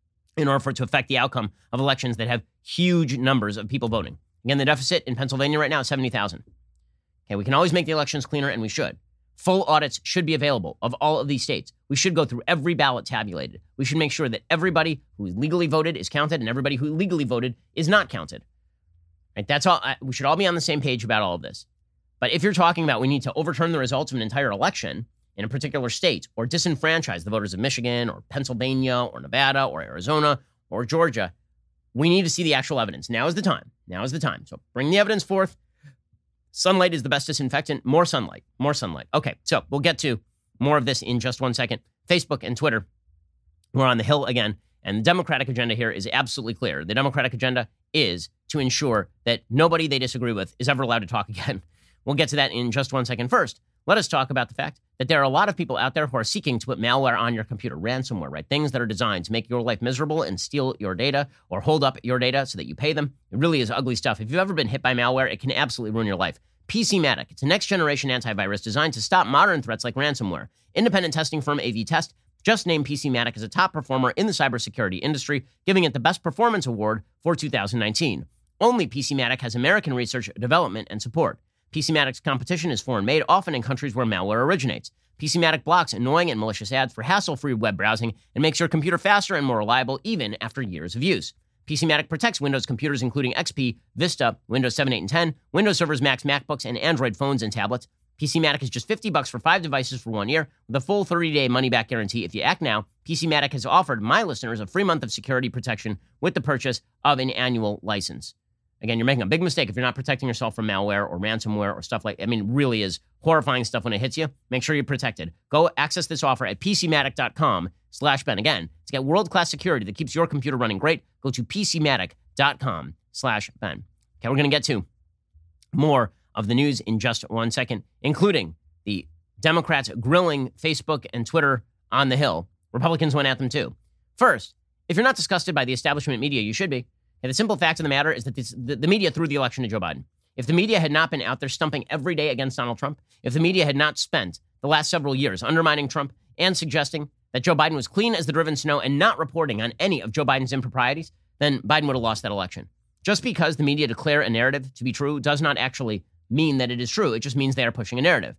in order for it to affect the outcome of elections that have huge numbers of people voting. Again, the deficit in Pennsylvania right now is seventy thousand. Okay, we can always make the elections cleaner, and we should. Full audits should be available of all of these states. We should go through every ballot tabulated. We should make sure that everybody who legally voted is counted and everybody who illegally voted is not counted. Right? That's all. I, we should all be on the same page about all of this. But if you're talking about we need to overturn the results of an entire election in a particular state or disenfranchise the voters of Michigan or Pennsylvania or Nevada or Arizona or Georgia, we need to see the actual evidence. Now is the time. Now is the time. So bring the evidence forth. Sunlight is the best disinfectant. More sunlight. More sunlight. Okay, so we'll get to more of this in just one second. Facebook and Twitter, we're on the Hill again. And the Democratic agenda here is absolutely clear. The Democratic agenda is to ensure that nobody they disagree with is ever allowed to talk again. We'll get to that in just one second. First, let us talk about the fact that there are a lot of people out there who are seeking to put malware on your computer, ransomware, right? Things that are designed to make your life miserable and steal your data or hold up your data so that you pay them. It really is ugly stuff. If you've ever been hit by malware, it can absolutely ruin your life. PCmatic, it's a next-generation antivirus designed to stop modern threats like ransomware. Independent testing firm A V Test just named PCmatic as a top performer in the cybersecurity industry, giving it the Best Performance Award for two thousand nineteen. Only PCmatic has American research, development, and support. PCmatic's competition is foreign-made, often in countries where malware originates. PCmatic blocks annoying and malicious ads for hassle-free web browsing and makes your computer faster and more reliable even after years of use. PCmatic protects Windows computers including X P, Vista, Windows seven, eight, and ten, Windows servers, Macs, MacBooks, and Android phones and tablets. PCmatic is just fifty bucks for five devices for one year with a full thirty-day money-back guarantee. If you act now, PCmatic has offered my listeners a free month of security protection with the purchase of an annual license. Again, you're making a big mistake if you're not protecting yourself from malware or ransomware or stuff like, I mean, really is horrifying stuff when it hits you. Make sure you're protected. Go access this offer at PCmatic.com slash Ben. Again, to get world-class security that keeps your computer running great, go to PCmatic.com slash Ben. Okay, we're going to get to more of the news in just one second, including the Democrats grilling Facebook and Twitter on the Hill. Republicans went at them too. First, if you're not disgusted by the establishment media, you should be. And the simple fact of the matter is that this, the, the media threw the election to Joe Biden. If the media had not been out there stumping every day against Donald Trump, if the media had not spent the last several years undermining Trump and suggesting that Joe Biden was clean as the driven snow and not reporting on any of Joe Biden's improprieties, then Biden would have lost that election. Just because the media declare a narrative to be true does not actually mean that it is true. It just means they are pushing a narrative.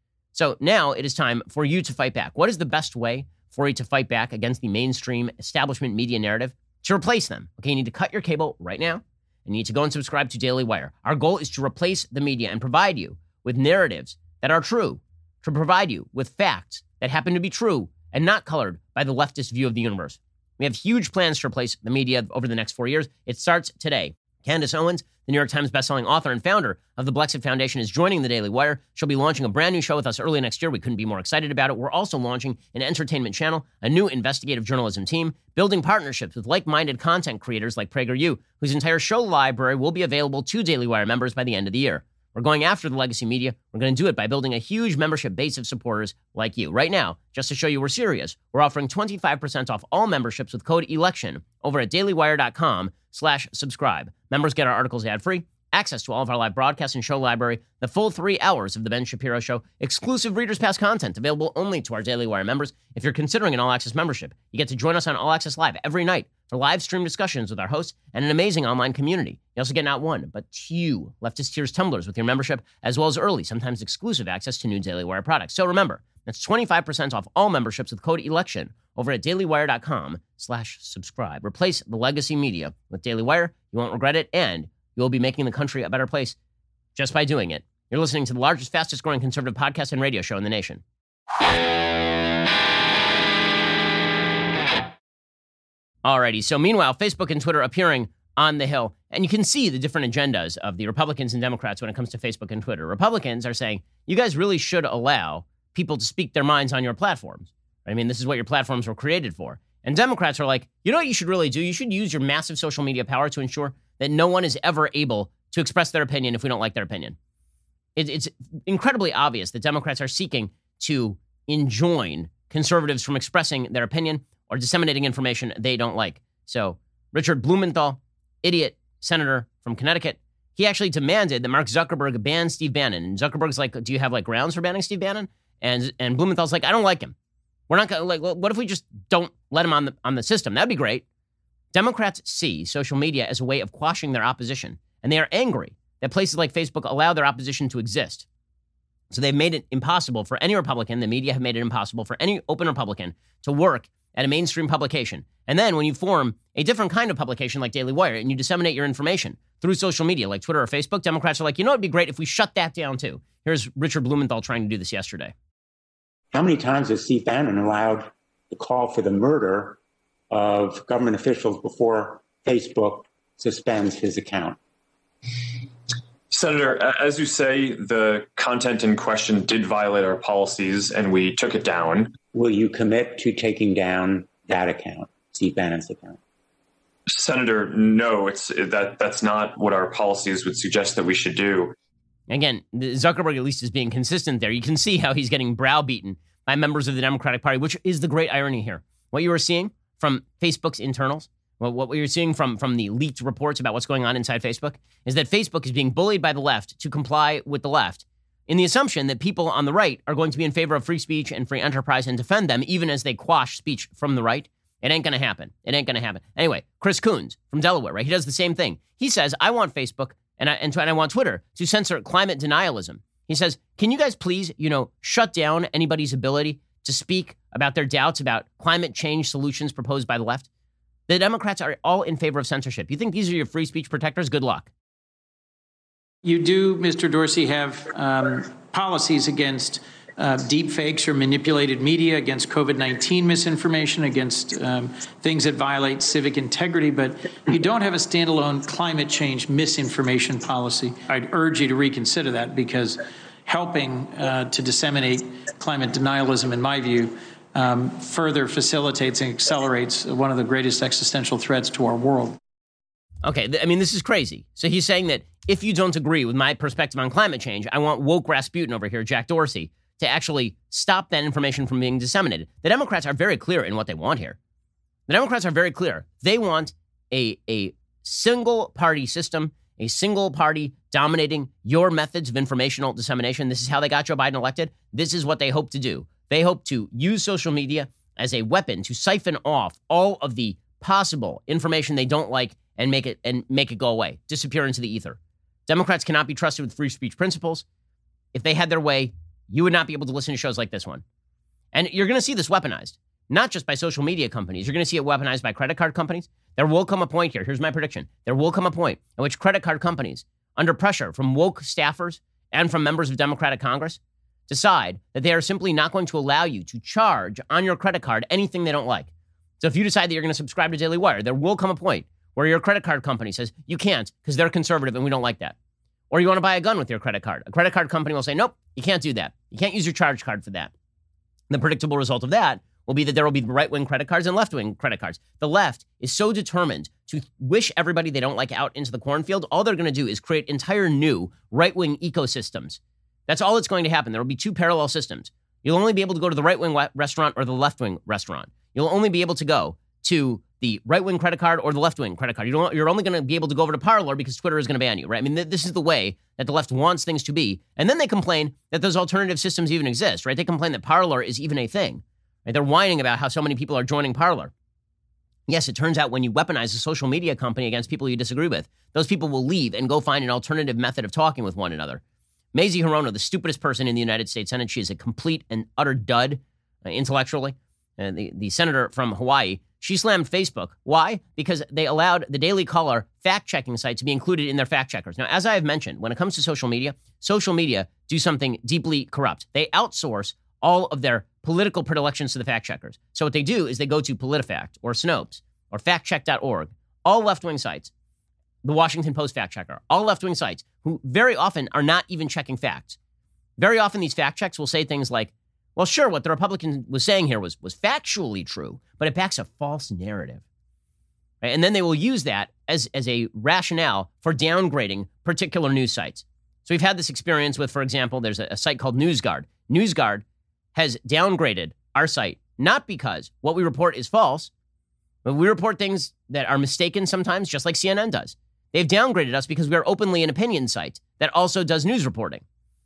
So now it is time for you to fight back. What is the best way for you to fight back against the mainstream establishment media narrative? To replace them. Okay, you need to cut your cable right now, and you need to go and subscribe to Daily Wire. Our goal is to replace the media and provide you with narratives that are true, to provide you with facts that happen to be true and not colored by the leftist view of the universe. We have huge plans to replace the media over the next four years. It starts today. Candace Owens, the New York Times bestselling author and founder of the Blexit Foundation, is joining the Daily Wire. She'll be launching a brand new show with us early next year. We couldn't be more excited about it. We're also launching an entertainment channel, a new investigative journalism team, building partnerships with like-minded content creators like PragerU, whose entire show library will be available to Daily Wire members by the end of the year. We're going after the legacy media. We're going to do it by building a huge membership base of supporters like you. Right now, just to show you we're serious, we're offering twenty-five percent off all memberships with code ELECTION over at dailywire.com slash subscribe. Members get our articles ad-free, access to all of our live broadcasts and show library, the full three hours of The Ben Shapiro Show, exclusive Reader's Pass content available only to our Daily Wire members. If you're considering an all-access membership, you get to join us on All Access Live every night for live stream discussions with our hosts and an amazing online community. You also get not one, but two Leftist Tears tumblers with your membership, as well as early, sometimes exclusive access to new Daily Wire products. So remember, that's twenty-five percent off all memberships with code ELECTION over at dailywire.com slash subscribe. Replace the legacy media with Daily Wire. You won't regret it, and you'll be making the country a better place just by doing it. You're listening to the largest, fastest growing conservative podcast and radio show in the nation. Alrighty, so meanwhile, Facebook and Twitter appearing on the Hill. And you can see the different agendas of the Republicans and Democrats when it comes to Facebook and Twitter. Republicans are saying, you guys really should allow people to speak their minds on your platforms. I mean, this is what your platforms were created for. And Democrats are like, you know what you should really do? You should use your massive social media power to ensure that no one is ever able to express their opinion if we don't like their opinion. It, it's incredibly obvious that Democrats are seeking to enjoin conservatives from expressing their opinion or disseminating information they don't like. So Richard Blumenthal, idiot senator from Connecticut, he actually demanded that Mark Zuckerberg ban Steve Bannon. And Zuckerberg's like, do you have like grounds for banning Steve Bannon? And and Blumenthal's like, I don't like him. We're not going to, like, what if we just don't let him on the on the system? That'd be great. Democrats see social media as a way of quashing their opposition, and they are angry that places like Facebook allow their opposition to exist. So they've made it impossible for any Republican, the media have made it impossible for any open Republican to work at a mainstream publication. And then when you form a different kind of publication like Daily Wire and you disseminate your information through social media like Twitter or Facebook, Democrats are like, you know, it'd be great if we shut that down too. Here's Richard Blumenthal trying to do this yesterday. How many times has Steve Bannon allowed the call for the murder of government officials before Facebook suspends his account? Senator, as you say, the content in question did violate our policies and we took it down. Will you commit to taking down that account, Steve Bannon's account? Senator, no, it's that that's not what our policies would suggest that we should do. Again, Zuckerberg at least is being consistent there. You can see how he's getting browbeaten by members of the Democratic Party, which is the great irony here. What you were seeing from Facebook's internals, well, what we were seeing from, from the leaked reports about what's going on inside Facebook, is that Facebook is being bullied by the left to comply with the left in the assumption that people on the right are going to be in favor of free speech and free enterprise and defend them even as they quash speech from the right. It ain't going to happen. It ain't going to happen. Anyway, Chris Coons from Delaware, right? He does the same thing. He says, I want Facebook and I, and, and I want Twitter to censor climate denialism. He says, can you guys please, you know, shut down anybody's ability to speak about their doubts about climate change solutions proposed by the left? The Democrats are all in favor of censorship. You think these are your free speech protectors? Good luck. You do, Mister Dorsey, have um, policies against uh, deep fakes or manipulated media, against COVID nineteen misinformation, against um, things that violate civic integrity, but you don't have a standalone climate change misinformation policy. I'd urge you to reconsider that, because helping uh, to disseminate climate denialism, in my view, um, further facilitates and accelerates one of the greatest existential threats to our world. Okay, th- I mean, this is crazy. So he's saying that if you don't agree with my perspective on climate change, I want woke Rasputin over here, Jack Dorsey, to actually stop that information from being disseminated. The Democrats are very clear in what they want here. The Democrats are very clear. They want a, a single party system, a single party dominating your methods of informational dissemination. This is how they got Joe Biden elected. This is what they hope to do. They hope to use social media as a weapon to siphon off all of the possible information they don't like and make it and make it go away, disappear into the ether. Democrats cannot be trusted with free speech principles. If they had their way, you would not be able to listen to shows like this one. And you're going to see this weaponized, not just by social media companies. You're going to see it weaponized by credit card companies. There will come a point here. Here's my prediction. There will come a point at which credit card companies, under pressure from woke staffers and from members of Democratic Congress, decide that they are simply not going to allow you to charge on your credit card anything they don't like. So if you decide that you're going to subscribe to Daily Wire, there will come a point where your credit card company says you can't because they're conservative and we don't like that. Or you want to buy a gun with your credit card. A credit card company will say, nope, you can't do that. You can't use your charge card for that. And the predictable result of that will be that there will be right-wing credit cards and left-wing credit cards. The left is so determined to wish everybody they don't like out into the cornfield, all they're going to do is create entire new right-wing ecosystems. That's all that's going to happen. There will be two parallel systems. You'll only be able to go to the right-wing restaurant or the left-wing restaurant. You'll only be able to go to the right-wing credit card or the left-wing credit card. You don't, you're only going to be able to go over to Parler because Twitter is going to ban you, right? I mean, th- this is the way that the left wants things to be. And then they complain that those alternative systems even exist, right? They complain that Parler is even a thing. Right? They're whining about how so many people are joining Parler. Yes, it turns out when you weaponize a social media company against people you disagree with, those people will leave and go find an alternative method of talking with one another. Mazie Hirono, the stupidest person in the United States Senate, she is a complete and utter dud uh, intellectually. And the, the senator from Hawaii, she slammed Facebook. Why? Because they allowed the Daily Caller fact-checking site to be included in their fact-checkers. Now, as I have mentioned, when it comes to social media, social media do something deeply corrupt. They outsource all of their political predilections to the fact-checkers. So what they do is they go to PolitiFact or Snopes or factcheck dot org, all left-wing sites, the Washington Post fact checker, all left-wing sites who very often are not even checking facts. Very often these fact checks will say things like, well, sure, what the Republican was saying here was, was factually true, but it backs a false narrative. Right? And then they will use that as, as a rationale for downgrading particular news sites. So we've had this experience with, for example, there's a, a site called NewsGuard. NewsGuard has downgraded our site, not because what we report is false, but we report things that are mistaken sometimes, just like C N N does. They've downgraded us because we are openly an opinion site that also does news reporting.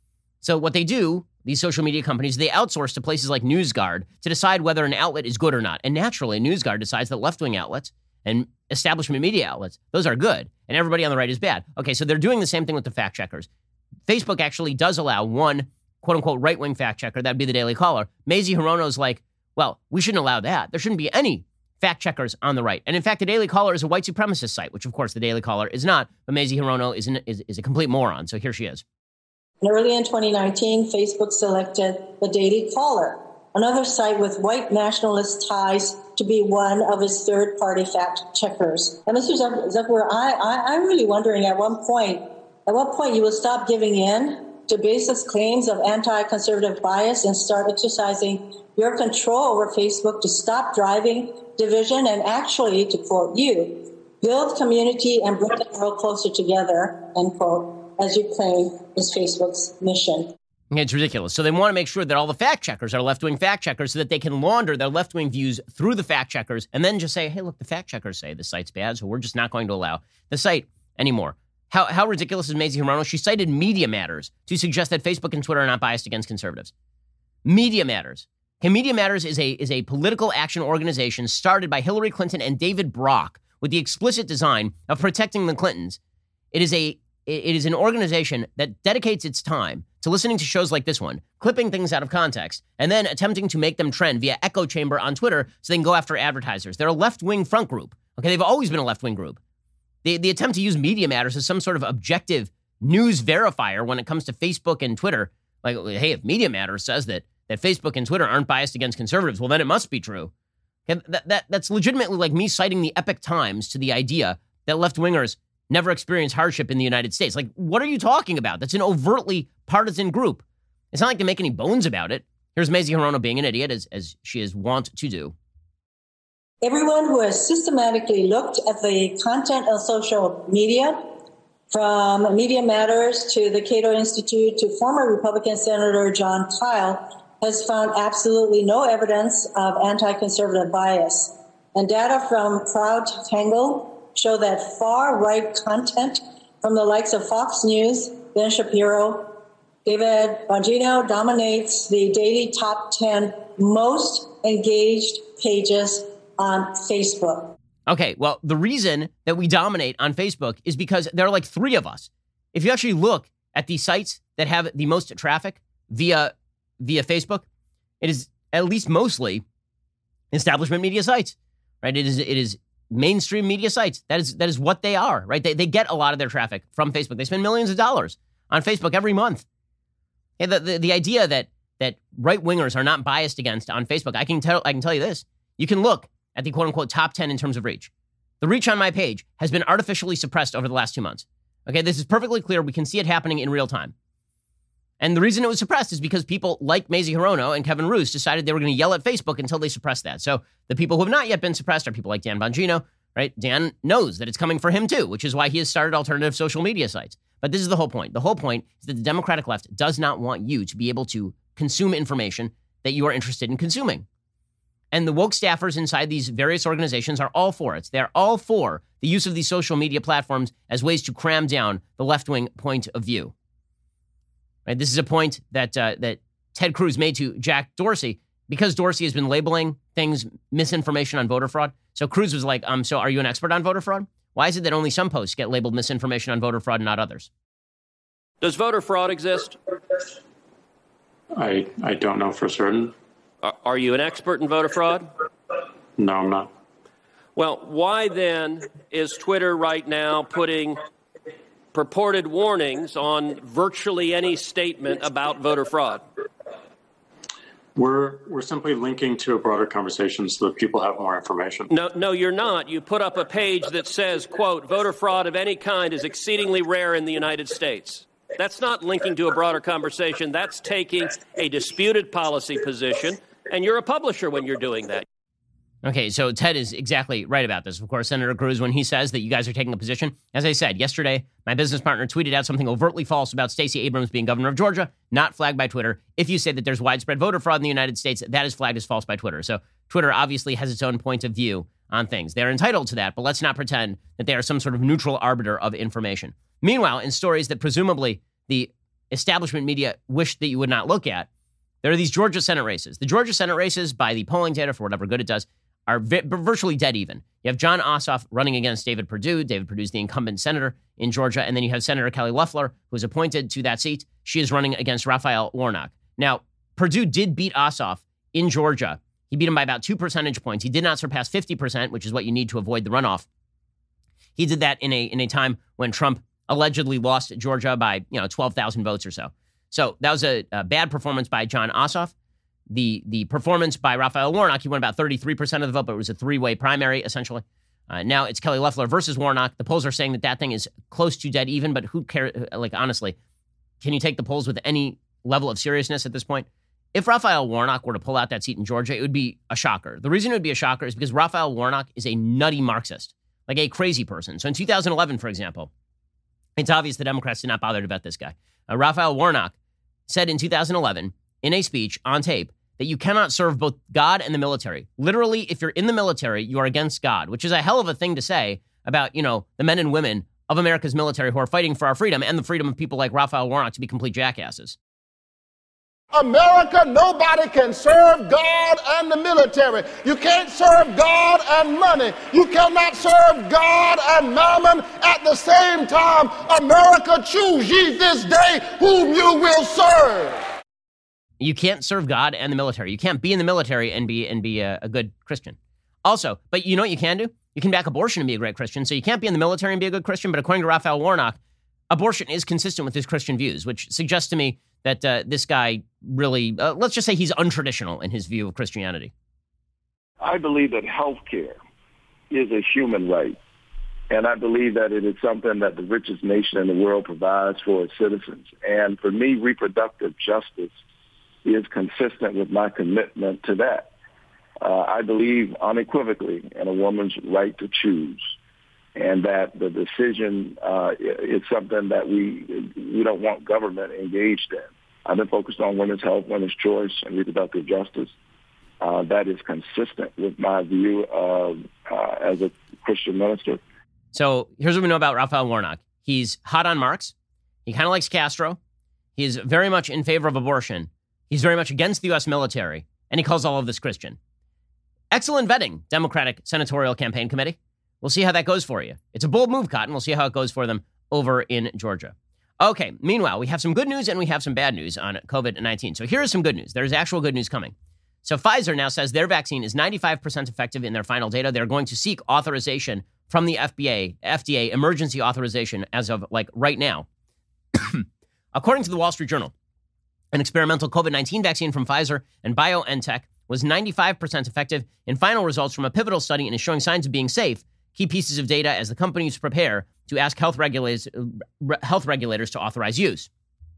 So what they do, these social media companies, they outsource to places like NewsGuard to decide whether an outlet is good or not. And naturally, NewsGuard decides that left-wing outlets and establishment media outlets, those are good, and everybody on the right is bad. Okay, so they're doing the same thing with the fact checkers. Facebook actually does allow one quote-unquote right-wing fact checker, that'd be the Daily Caller. Mazie Hirono's like, well, we shouldn't allow that. There shouldn't be any fact checkers on the right. And in fact, the Daily Caller is a white supremacist site, which of course the Daily Caller is not, but Mazie Hirono is, an, is, is a complete moron. So here she is. And early in twenty nineteen, Facebook selected the Daily Caller, another site with white nationalist ties, to be one of its third-party fact checkers. And Mister Zuckerberg, I, I, I'm really wondering at one point, at what point you will stop giving in to baseless claims of anti-conservative bias and start exercising your control over Facebook to stop driving division and actually, to quote you, build community and bring the world closer together, end quote, as you claim is Facebook's mission. It's ridiculous. So they want to make sure that all the fact checkers are left-wing fact checkers so that they can launder their left-wing views through the fact checkers and then just say, hey, look, the fact checkers say the site's bad, so we're just not going to allow the site anymore. How, how ridiculous is Mazie Hirono? She cited Media Matters to suggest that Facebook and Twitter are not biased against conservatives. Media Matters. Okay, Media Matters is a, is a political action organization started by Hillary Clinton and David Brock with the explicit design of protecting the Clintons. It is a It is an organization that dedicates its time to listening to shows like this one, clipping things out of context, and then attempting to make them trend via echo chamber on Twitter so they can go after advertisers. They're a left-wing front group. Okay, they've always been a left-wing group. The, the attempt to use Media Matters as some sort of objective news verifier when it comes to Facebook and Twitter, like, hey, if Media Matters says that, that Facebook and Twitter aren't biased against conservatives, well, then it must be true. Okay, that, that, that's legitimately like me citing the Epoch Times to the idea that left-wingers never experienced hardship in the United States. Like, what are you talking about? That's an overtly partisan group. It's not like they make any bones about it. Here's Mazie Hirono being an idiot, as, as she is wont to do. Everyone who has systematically looked at the content of social media, from Media Matters to the Cato Institute to former Republican Senator John Kyle, has found absolutely no evidence of anti-conservative bias. And data from CrowdTangle show that far-right content from the likes of Fox News, Ben Shapiro, David Bongino dominates the daily top ten most engaged pages on Facebook. Okay, well, the reason that we dominate on Facebook is because there are like three of us. If you actually look at the sites that have the most traffic via via Facebook, it is at least mostly establishment media sites, right? It is it is mainstream media sites. That is that is what they are, right? They they get a lot of their traffic from Facebook. They spend millions of dollars on Facebook every month. And the, the, the idea that that right-wingers are not biased against on Facebook, I can tell I can tell you this. You can look at the quote-unquote top ten in terms of reach. The reach on my page has been artificially suppressed over the last two months. Okay, this is perfectly clear. We can see it happening in real time. And the reason it was suppressed is because people like Mazie Hirono and Kevin Roose decided they were going to yell at Facebook until they suppressed that. So the people who have not yet been suppressed are people like Dan Bongino, right? Dan knows that it's coming for him too, which is why he has started alternative social media sites. But this is the whole point. The whole point is that the Democratic left does not want you to be able to consume information that you are interested in consuming. And the woke staffers inside these various organizations are all for it. They're all for the use of these social media platforms as ways to cram down the left-wing point of view. Right? This is a point that uh, that Ted Cruz made to Jack Dorsey because Dorsey has been labeling things misinformation on voter fraud. So Cruz was like, um, so are you an expert on voter fraud? Why is it that only some posts get labeled misinformation on voter fraud and not others? Does voter fraud exist? I I don't know for certain. Are, are you an expert in voter fraud? No, I'm not. Well, why then is Twitter right now putting purported warnings on virtually any statement about voter fraud? We're we're simply linking to a broader conversation so that people have more information. No, no, you're not. You put up a page that says, quote, voter fraud of any kind is exceedingly rare in the United States. That's not linking to a broader conversation. That's taking a disputed policy position, and you're a publisher when you're doing that. Okay, so Ted is exactly right about this. Of course, Senator Cruz, when he says that you guys are taking a position, as I said, yesterday, my business partner tweeted out something overtly false about Stacey Abrams being governor of Georgia, not flagged by Twitter. If you say that there's widespread voter fraud in the United States, that is flagged as false by Twitter. So Twitter obviously has its own point of view on things. They're entitled to that, but let's not pretend that they are some sort of neutral arbiter of information. Meanwhile, in stories that presumably the establishment media wished that you would not look at, there are these Georgia Senate races. The Georgia Senate races, by the polling data, for whatever good it does, are vi- virtually dead even. You have Jon Ossoff running against David Perdue. David Perdue is the incumbent senator in Georgia. And then you have Senator Kelly Loeffler, who is appointed to that seat. She is running against Raphael Warnock. Now, Perdue did beat Ossoff in Georgia. He beat him by about two percentage points. He did not surpass fifty percent, which is what you need to avoid the runoff. He did that in a in a time when Trump allegedly lost Georgia by, you know, twelve thousand votes or so. So that was a, a bad performance by Jon Ossoff. The the performance by Raphael Warnock, he won about thirty-three percent of the vote, but it was a three-way primary, essentially. Uh, now it's Kelly Loeffler versus Warnock. The polls are saying that that thing is close to dead even, but who cares? Like, honestly, can you take the polls with any level of seriousness at this point? If Raphael Warnock were to pull out that seat in Georgia, it would be a shocker. The reason it would be a shocker is because Raphael Warnock is a nutty Marxist, like a crazy person. So in two thousand eleven, for example, it's obvious the Democrats did not bother to vet this guy. Uh, Raphael Warnock said in two thousand eleven, in a speech on tape, that you cannot serve both God and the military. Literally, if you're in the military, you are against God, which is a hell of a thing to say about, you know, the men and women of America's military who are fighting for our freedom and the freedom of people like Raphael Warnock to be complete jackasses. America, nobody can serve God and the military. You can't serve God and money. You cannot serve God and mammon at the same time. America, choose ye this day whom you will serve. You can't serve God and the military. You can't be in the military and be and be a, a good Christian. Also, but you know what you can do? You can back abortion and be a great Christian. So you can't be in the military and be a good Christian, but according to Raphael Warnock, abortion is consistent with his Christian views, which suggests to me that uh, this guy really, uh, let's just say he's untraditional in his view of Christianity. I believe that health care is a human right. And I believe that it is something that the richest nation in the world provides for its citizens. And for me, reproductive justice is consistent with my commitment to that. Uh, I believe unequivocally in a woman's right to choose, and that the decision uh, is something that we we don't want government engaged in. I've been focused on women's health, women's choice, and reproductive justice. Uh, that is consistent with my view of, uh, as a Christian minister. So here's what we know about Raphael Warnock. He's hot on Marx. He kind of likes Castro. He is very much in favor of abortion. He's very much against the U S military, and he calls all of this Christian. Excellent vetting, Democratic Senatorial Campaign Committee. We'll see how that goes for you. It's a bold move, Cotton. We'll see how it goes for them over in Georgia. Okay, meanwhile, we have some good news and we have some bad news on covid nineteen. So here is some good news. There's actual good news coming. So Pfizer now says their vaccine is ninety-five percent effective in their final data. They're going to seek authorization from the F D A, F D A emergency authorization as of like right now. According to the Wall Street Journal, an experimental covid nineteen vaccine from Pfizer and BioNTech was ninety-five percent effective in final results from a pivotal study and is showing signs of being safe. Key pieces of data as the companies prepare to ask health regulators, health regulators to authorize use.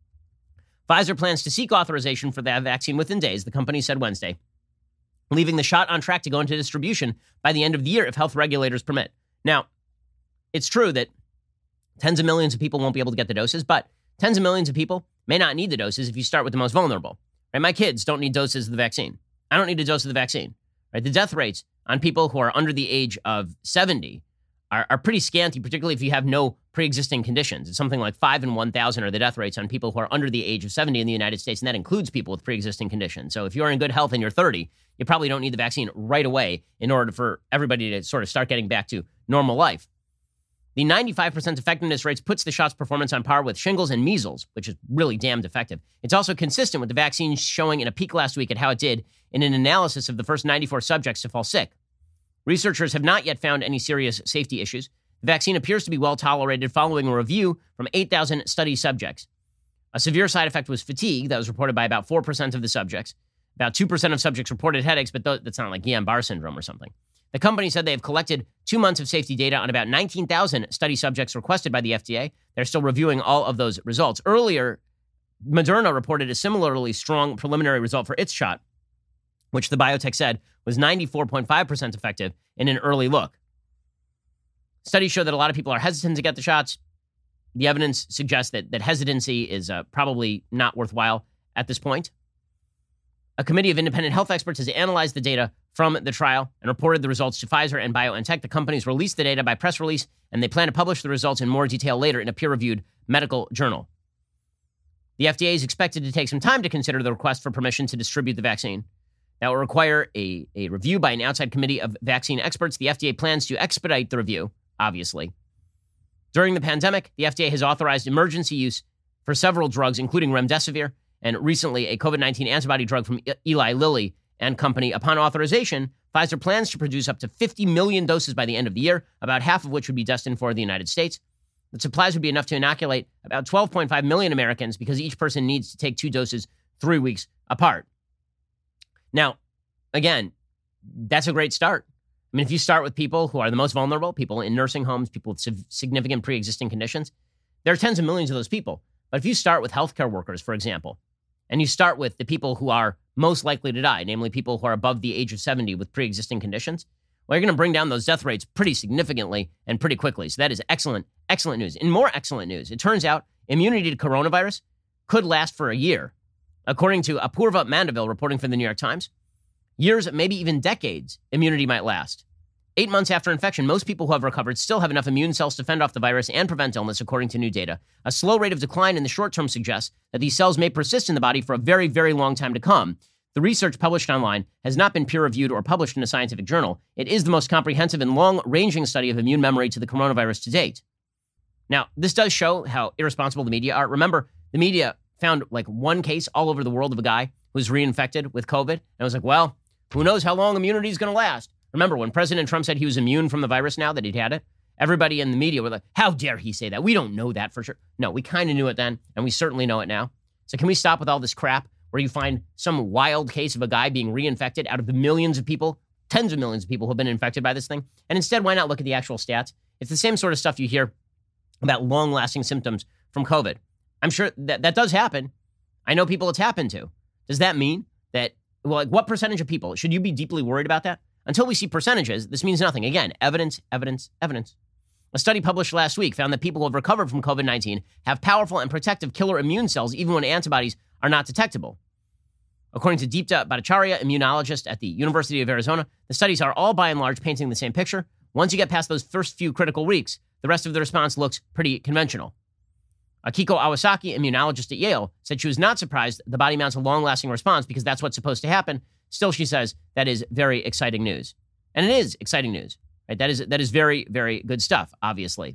Pfizer plans to seek authorization for that vaccine within days, the company said Wednesday, leaving the shot on track to go into distribution by the end of the year if health regulators permit. Now, it's true that tens of millions of people won't be able to get the doses, but tens of millions of people may not need the doses if you start with the most vulnerable. Right? My kids don't need doses of the vaccine. I don't need a dose of the vaccine. Right? The death rates on people who are under the age of seventy are, are pretty scanty, particularly if you have no pre-existing conditions. It's something like five in one thousand are the death rates on people who are under the age of seventy in the United States, and that includes people with pre-existing conditions. So if you're in good health and you're thirty, you probably don't need the vaccine right away in order for everybody to sort of start getting back to normal life. The ninety-five percent effectiveness rates puts the shot's performance on par with shingles and measles, which is really damned effective. It's also consistent with the vaccine showing in a peek last week at how it did in an analysis of the first ninety-four subjects to fall sick. Researchers have not yet found any serious safety issues. The vaccine appears to be well tolerated following a review from eight thousand study subjects. A severe side effect was fatigue that was reported by about four percent of the subjects. About two percent of subjects reported headaches, but th- that's not like Guillain-Barré syndrome or something. The company said they have collected two months of safety data on about nineteen thousand study subjects requested by the F D A. They're still reviewing all of those results. Earlier, Moderna reported a similarly strong preliminary result for its shot, which the biotech said was ninety-four point five percent effective in an early look. Studies show that a lot of people are hesitant to get the shots. The evidence suggests that, that hesitancy is uh, probably not worthwhile at this point. A committee of independent health experts has analyzed the data from the trial and reported the results to Pfizer and BioNTech. The companies released the data by press release, and they plan to publish the results in more detail later in a peer-reviewed medical journal. The F D A is expected to take some time to consider the request for permission to distribute the vaccine. That will require a, a review by an outside committee of vaccine experts. The F D A plans to expedite the review, obviously. During the pandemic, the F D A has authorized emergency use for several drugs, including remdesivir, and recently a COVID nineteen antibody drug from Eli Lilly and Company. Upon authorization, Pfizer plans to produce up to fifty million doses by the end of the year, about half of which would be destined for the United States. The supplies would be enough to inoculate about twelve point five million Americans because each person needs to take two doses three weeks apart. Now, again, that's a great start. I mean, if you start with people who are the most vulnerable, people in nursing homes, people with significant pre-existing conditions, there are tens of millions of those people. But if you start with healthcare workers, for example, and you start with the people who are most likely to die, namely people who are above the age of seventy with pre-existing conditions, well, you're going to bring down those death rates pretty significantly and pretty quickly. So that is excellent, excellent news. And more excellent news, it turns out immunity to coronavirus could last for a year. According to Apurva Mandaville, reporting for the New York Times, years, maybe even decades, immunity might last. Eight months after infection, most people who have recovered still have enough immune cells to fend off the virus and prevent illness, according to new data. A slow rate of decline in the short term suggests that these cells may persist in the body for a very, very long time to come. The research published online has not been peer-reviewed or published in a scientific journal. It is the most comprehensive and long-ranging study of immune memory to the coronavirus to date. Now, this does show how irresponsible the media are. Remember, the media found like one case all over the world of a guy who was reinfected with COVID. And I was like, well, who knows how long immunity is going to last? Remember when President Trump said he was immune from the virus now that he'd had it? Everybody in the media were like, how dare he say that? We don't know that for sure. No, we kind of knew it then, and we certainly know it now. So can we stop with all this crap where you find some wild case of a guy being reinfected out of the millions of people, tens of millions of people who have been infected by this thing? And instead, why not look at the actual stats? It's the same sort of stuff you hear about long-lasting symptoms from COVID. I'm sure that that does happen. I know people it's happened to. Does that mean that, well, like what percentage of people, should you be deeply worried about that? Until we see percentages, this means nothing. Again, evidence, evidence, evidence. A study published last week found that people who have recovered from COVID nineteen have powerful and protective killer immune cells even when antibodies are not detectable. According to Deepta Bhattacharya, immunologist at the University of Arizona, the studies are all by and large painting the same picture. Once you get past those first few critical weeks, the rest of the response looks pretty conventional. Akiko Awasaki, immunologist at Yale, said she was not surprised the body mounts a long-lasting response because that's what's supposed to happen. Still, she says that is very exciting news. And it is exciting news, right? That is that is very, very good stuff, obviously.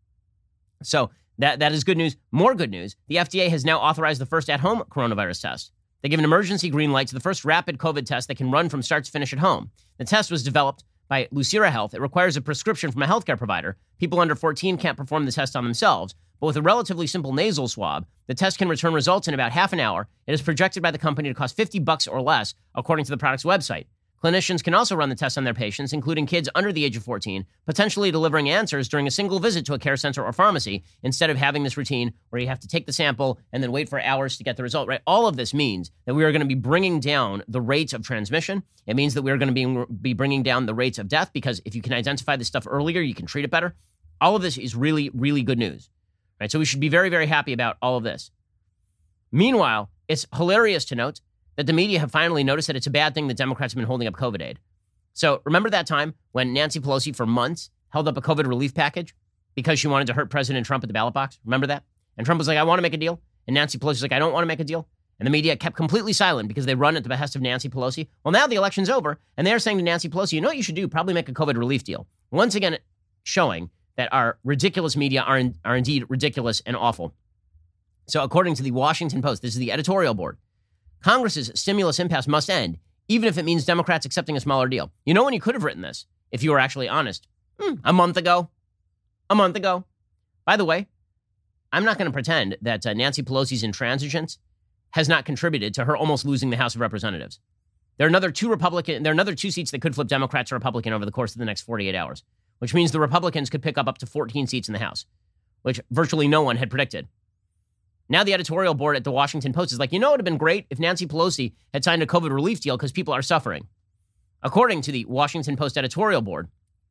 So that, that is good news. More good news, the F D A has now authorized the first at-home coronavirus test. They give an emergency green light to the first rapid COVID test that can run from start to finish at home. The test was developed by Lucira Health. It requires a prescription from a healthcare provider. People under fourteen can't perform the test on themselves. But with a relatively simple nasal swab, the test can return results in about half an hour. It is projected by the company to cost fifty bucks or less, according to the product's website. Clinicians can also run the test on their patients, including kids under the age of fourteen, potentially delivering answers during a single visit to a care center or pharmacy, instead of having this routine where you have to take the sample and then wait for hours to get the result, right? All of this means that we are going to be bringing down the rates of transmission. It means that we're going to be, be bringing down the rates of death, because if you can identify this stuff earlier, you can treat it better. All of this is really, really good news. Right, so we should be very, very happy about all of this. Meanwhile, it's hilarious to note that the media have finally noticed that it's a bad thing that Democrats have been holding up COVID aid. So remember that time when Nancy Pelosi for months held up a COVID relief package because she wanted to hurt President Trump at the ballot box? Remember that? And Trump was like, I want to make a deal. And Nancy Pelosi was like, I don't want to make a deal. And the media kept completely silent because they run at the behest of Nancy Pelosi. Well, now the election's over, and they're saying to Nancy Pelosi, you know what you should do? Probably make a COVID relief deal. Once again, showing that our ridiculous media are, in, are indeed ridiculous and awful. So according to the Washington Post, this is the editorial board, Congress's stimulus impasse must end, even if it means Democrats accepting a smaller deal. You know when you could have written this, if you were actually honest? Hmm, a month ago. A month ago. By the way, I'm not going to pretend that uh, Nancy Pelosi's intransigence has not contributed to her almost losing the House of Representatives. There are another two Republican. There are another two seats that could flip Democrats to Republican over the course of the next forty-eight hours, which means the Republicans could pick up up to fourteen seats in the House, which virtually no one had predicted. Now the editorial board at the Washington Post is like, you know, it would have been great if Nancy Pelosi had signed a COVID relief deal because people are suffering. According to the Washington Post editorial board,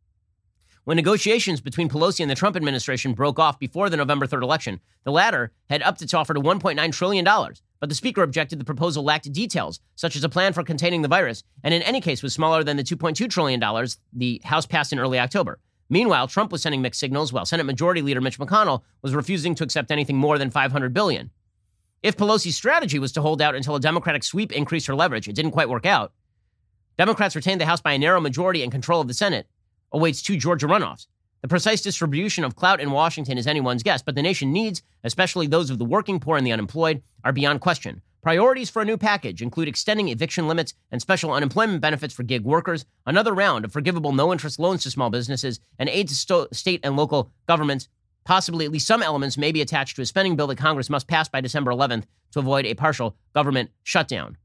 when negotiations between Pelosi and the Trump administration broke off before the November third election, the latter had upped its offer to one point nine trillion dollars. But the speaker objected the proposal lacked details, such as a plan for containing the virus, and in any case was smaller than the two point two trillion dollars the House passed in early October. Meanwhile, Trump was sending mixed signals, while Senate Majority Leader Mitch McConnell was refusing to accept anything more than five hundred billion dollars. If Pelosi's strategy was to hold out until a Democratic sweep increased her leverage, it didn't quite work out. Democrats retained the House by a narrow majority and control of the Senate awaits two Georgia runoffs. The precise distribution of clout in Washington is anyone's guess, but the nation needs, especially those of the working poor and the unemployed, are beyond question. Priorities for a new package include extending eviction limits and special unemployment benefits for gig workers, another round of forgivable no-interest loans to small businesses, and aid to sto- state and local governments. Possibly at least some elements may be attached to a spending bill that Congress must pass by December eleventh to avoid a partial government shutdown.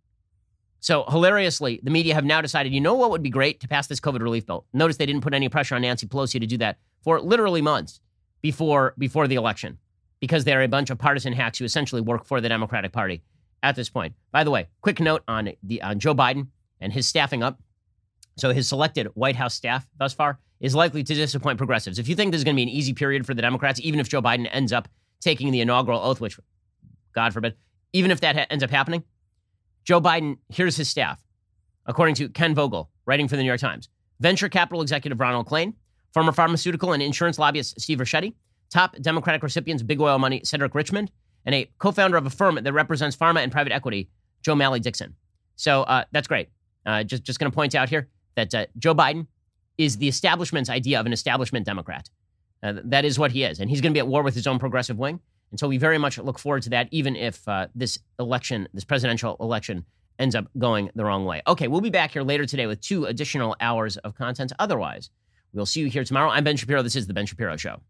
So, hilariously, the media have now decided, you know what would be great to pass this COVID relief bill? Notice they didn't put any pressure on Nancy Pelosi to do that for literally months before, before the election, because they're a bunch of partisan hacks who essentially work for the Democratic Party at this point. By the way, quick note on the on Joe Biden and his staffing up. So his selected White House staff thus far is likely to disappoint progressives. If you think this is going to be an easy period for the Democrats, even if Joe Biden ends up taking the inaugural oath, which, God forbid, even if that ha- ends up happening, Joe Biden, here's his staff. According to Ken Vogel, writing for the New York Times, venture capital executive Ronald Klain, former pharmaceutical and insurance lobbyist Steve Ricchetti, top Democratic recipients big oil money Cedric Richmond, and a co-founder of a firm that represents pharma and private equity, Joe Malley Dixon. So uh, that's great. Uh, just just going to point out here that uh, Joe Biden is the establishment's idea of an establishment Democrat. Uh, that is what he is. And he's going to be at war with his own progressive wing. And so we very much look forward to that, even if uh, this election, this presidential election, ends up going the wrong way. Okay, we'll be back here later today with two additional hours of content. Otherwise, we'll see you here tomorrow. I'm Ben Shapiro. This is The Ben Shapiro Show.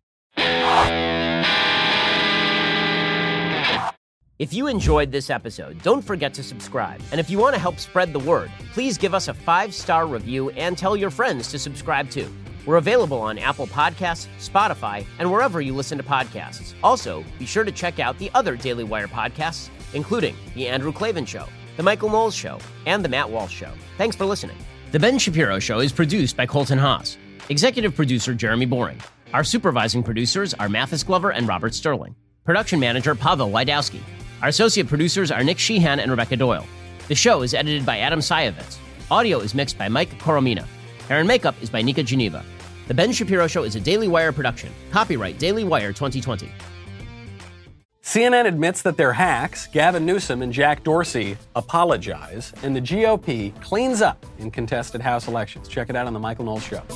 If you enjoyed this episode, don't forget to subscribe. And if you want to help spread the word, please give us a five-star review and tell your friends to subscribe too. We're available on Apple Podcasts, Spotify, and wherever you listen to podcasts. Also, be sure to check out the other Daily Wire podcasts, including The Andrew Klavan Show, The Michael Knowles Show, and The Matt Walsh Show. Thanks for listening. The Ben Shapiro Show is produced by Colton Haas. Executive producer Jeremy Boring. Our supervising producers are Mathis Glover and Robert Sterling. Production manager Pavel Wydowski. Our associate producers are Nick Sheehan and Rebecca Doyle. The show is edited by Adam Sayevitz. Audio is mixed by Mike Coromina. Hair and makeup is by Nika Geneva. The Ben Shapiro Show is a Daily Wire production. Copyright Daily Wire twenty twenty. C N N admits that they're hacks. Gavin Newsom and Jack Dorsey apologize. And the G O P cleans up in contested House elections. Check it out on The Michael Knowles Show.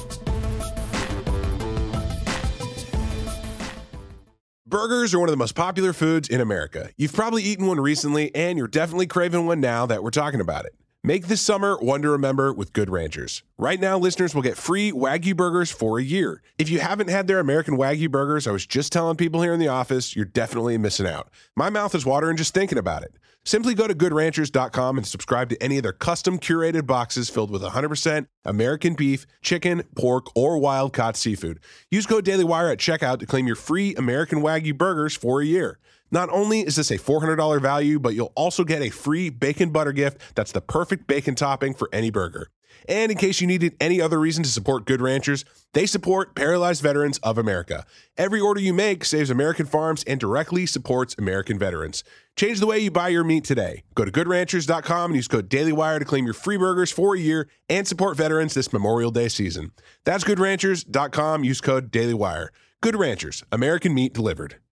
Burgers are one of the most popular foods in America. You've probably eaten one recently, and you're definitely craving one now that we're talking about it. Make this summer one to remember with Good Ranchers. Right now, listeners will get free Wagyu burgers for a year. If you haven't had their American Wagyu burgers, I was just telling people here in the office, you're definitely missing out. My mouth is watering just thinking about it. Simply go to good ranchers dot com and subscribe to any of their custom curated boxes filled with one hundred percent American beef, chicken, pork, or wild-caught seafood. Use code DailyWire at checkout to claim your free American Wagyu burgers for a year. Not only is this a four hundred dollars value, but you'll also get a free bacon butter gift that's the perfect bacon topping for any burger. And in case you needed any other reason to support Good Ranchers, they support Paralyzed Veterans of America. Every order you make saves American farms and directly supports American veterans. Change the way you buy your meat today. Go to good ranchers dot com and use code DailyWire to claim your free burgers for a year and support veterans this Memorial Day season. That's good ranchers dot com. Use code DailyWire. Good Ranchers, American meat delivered.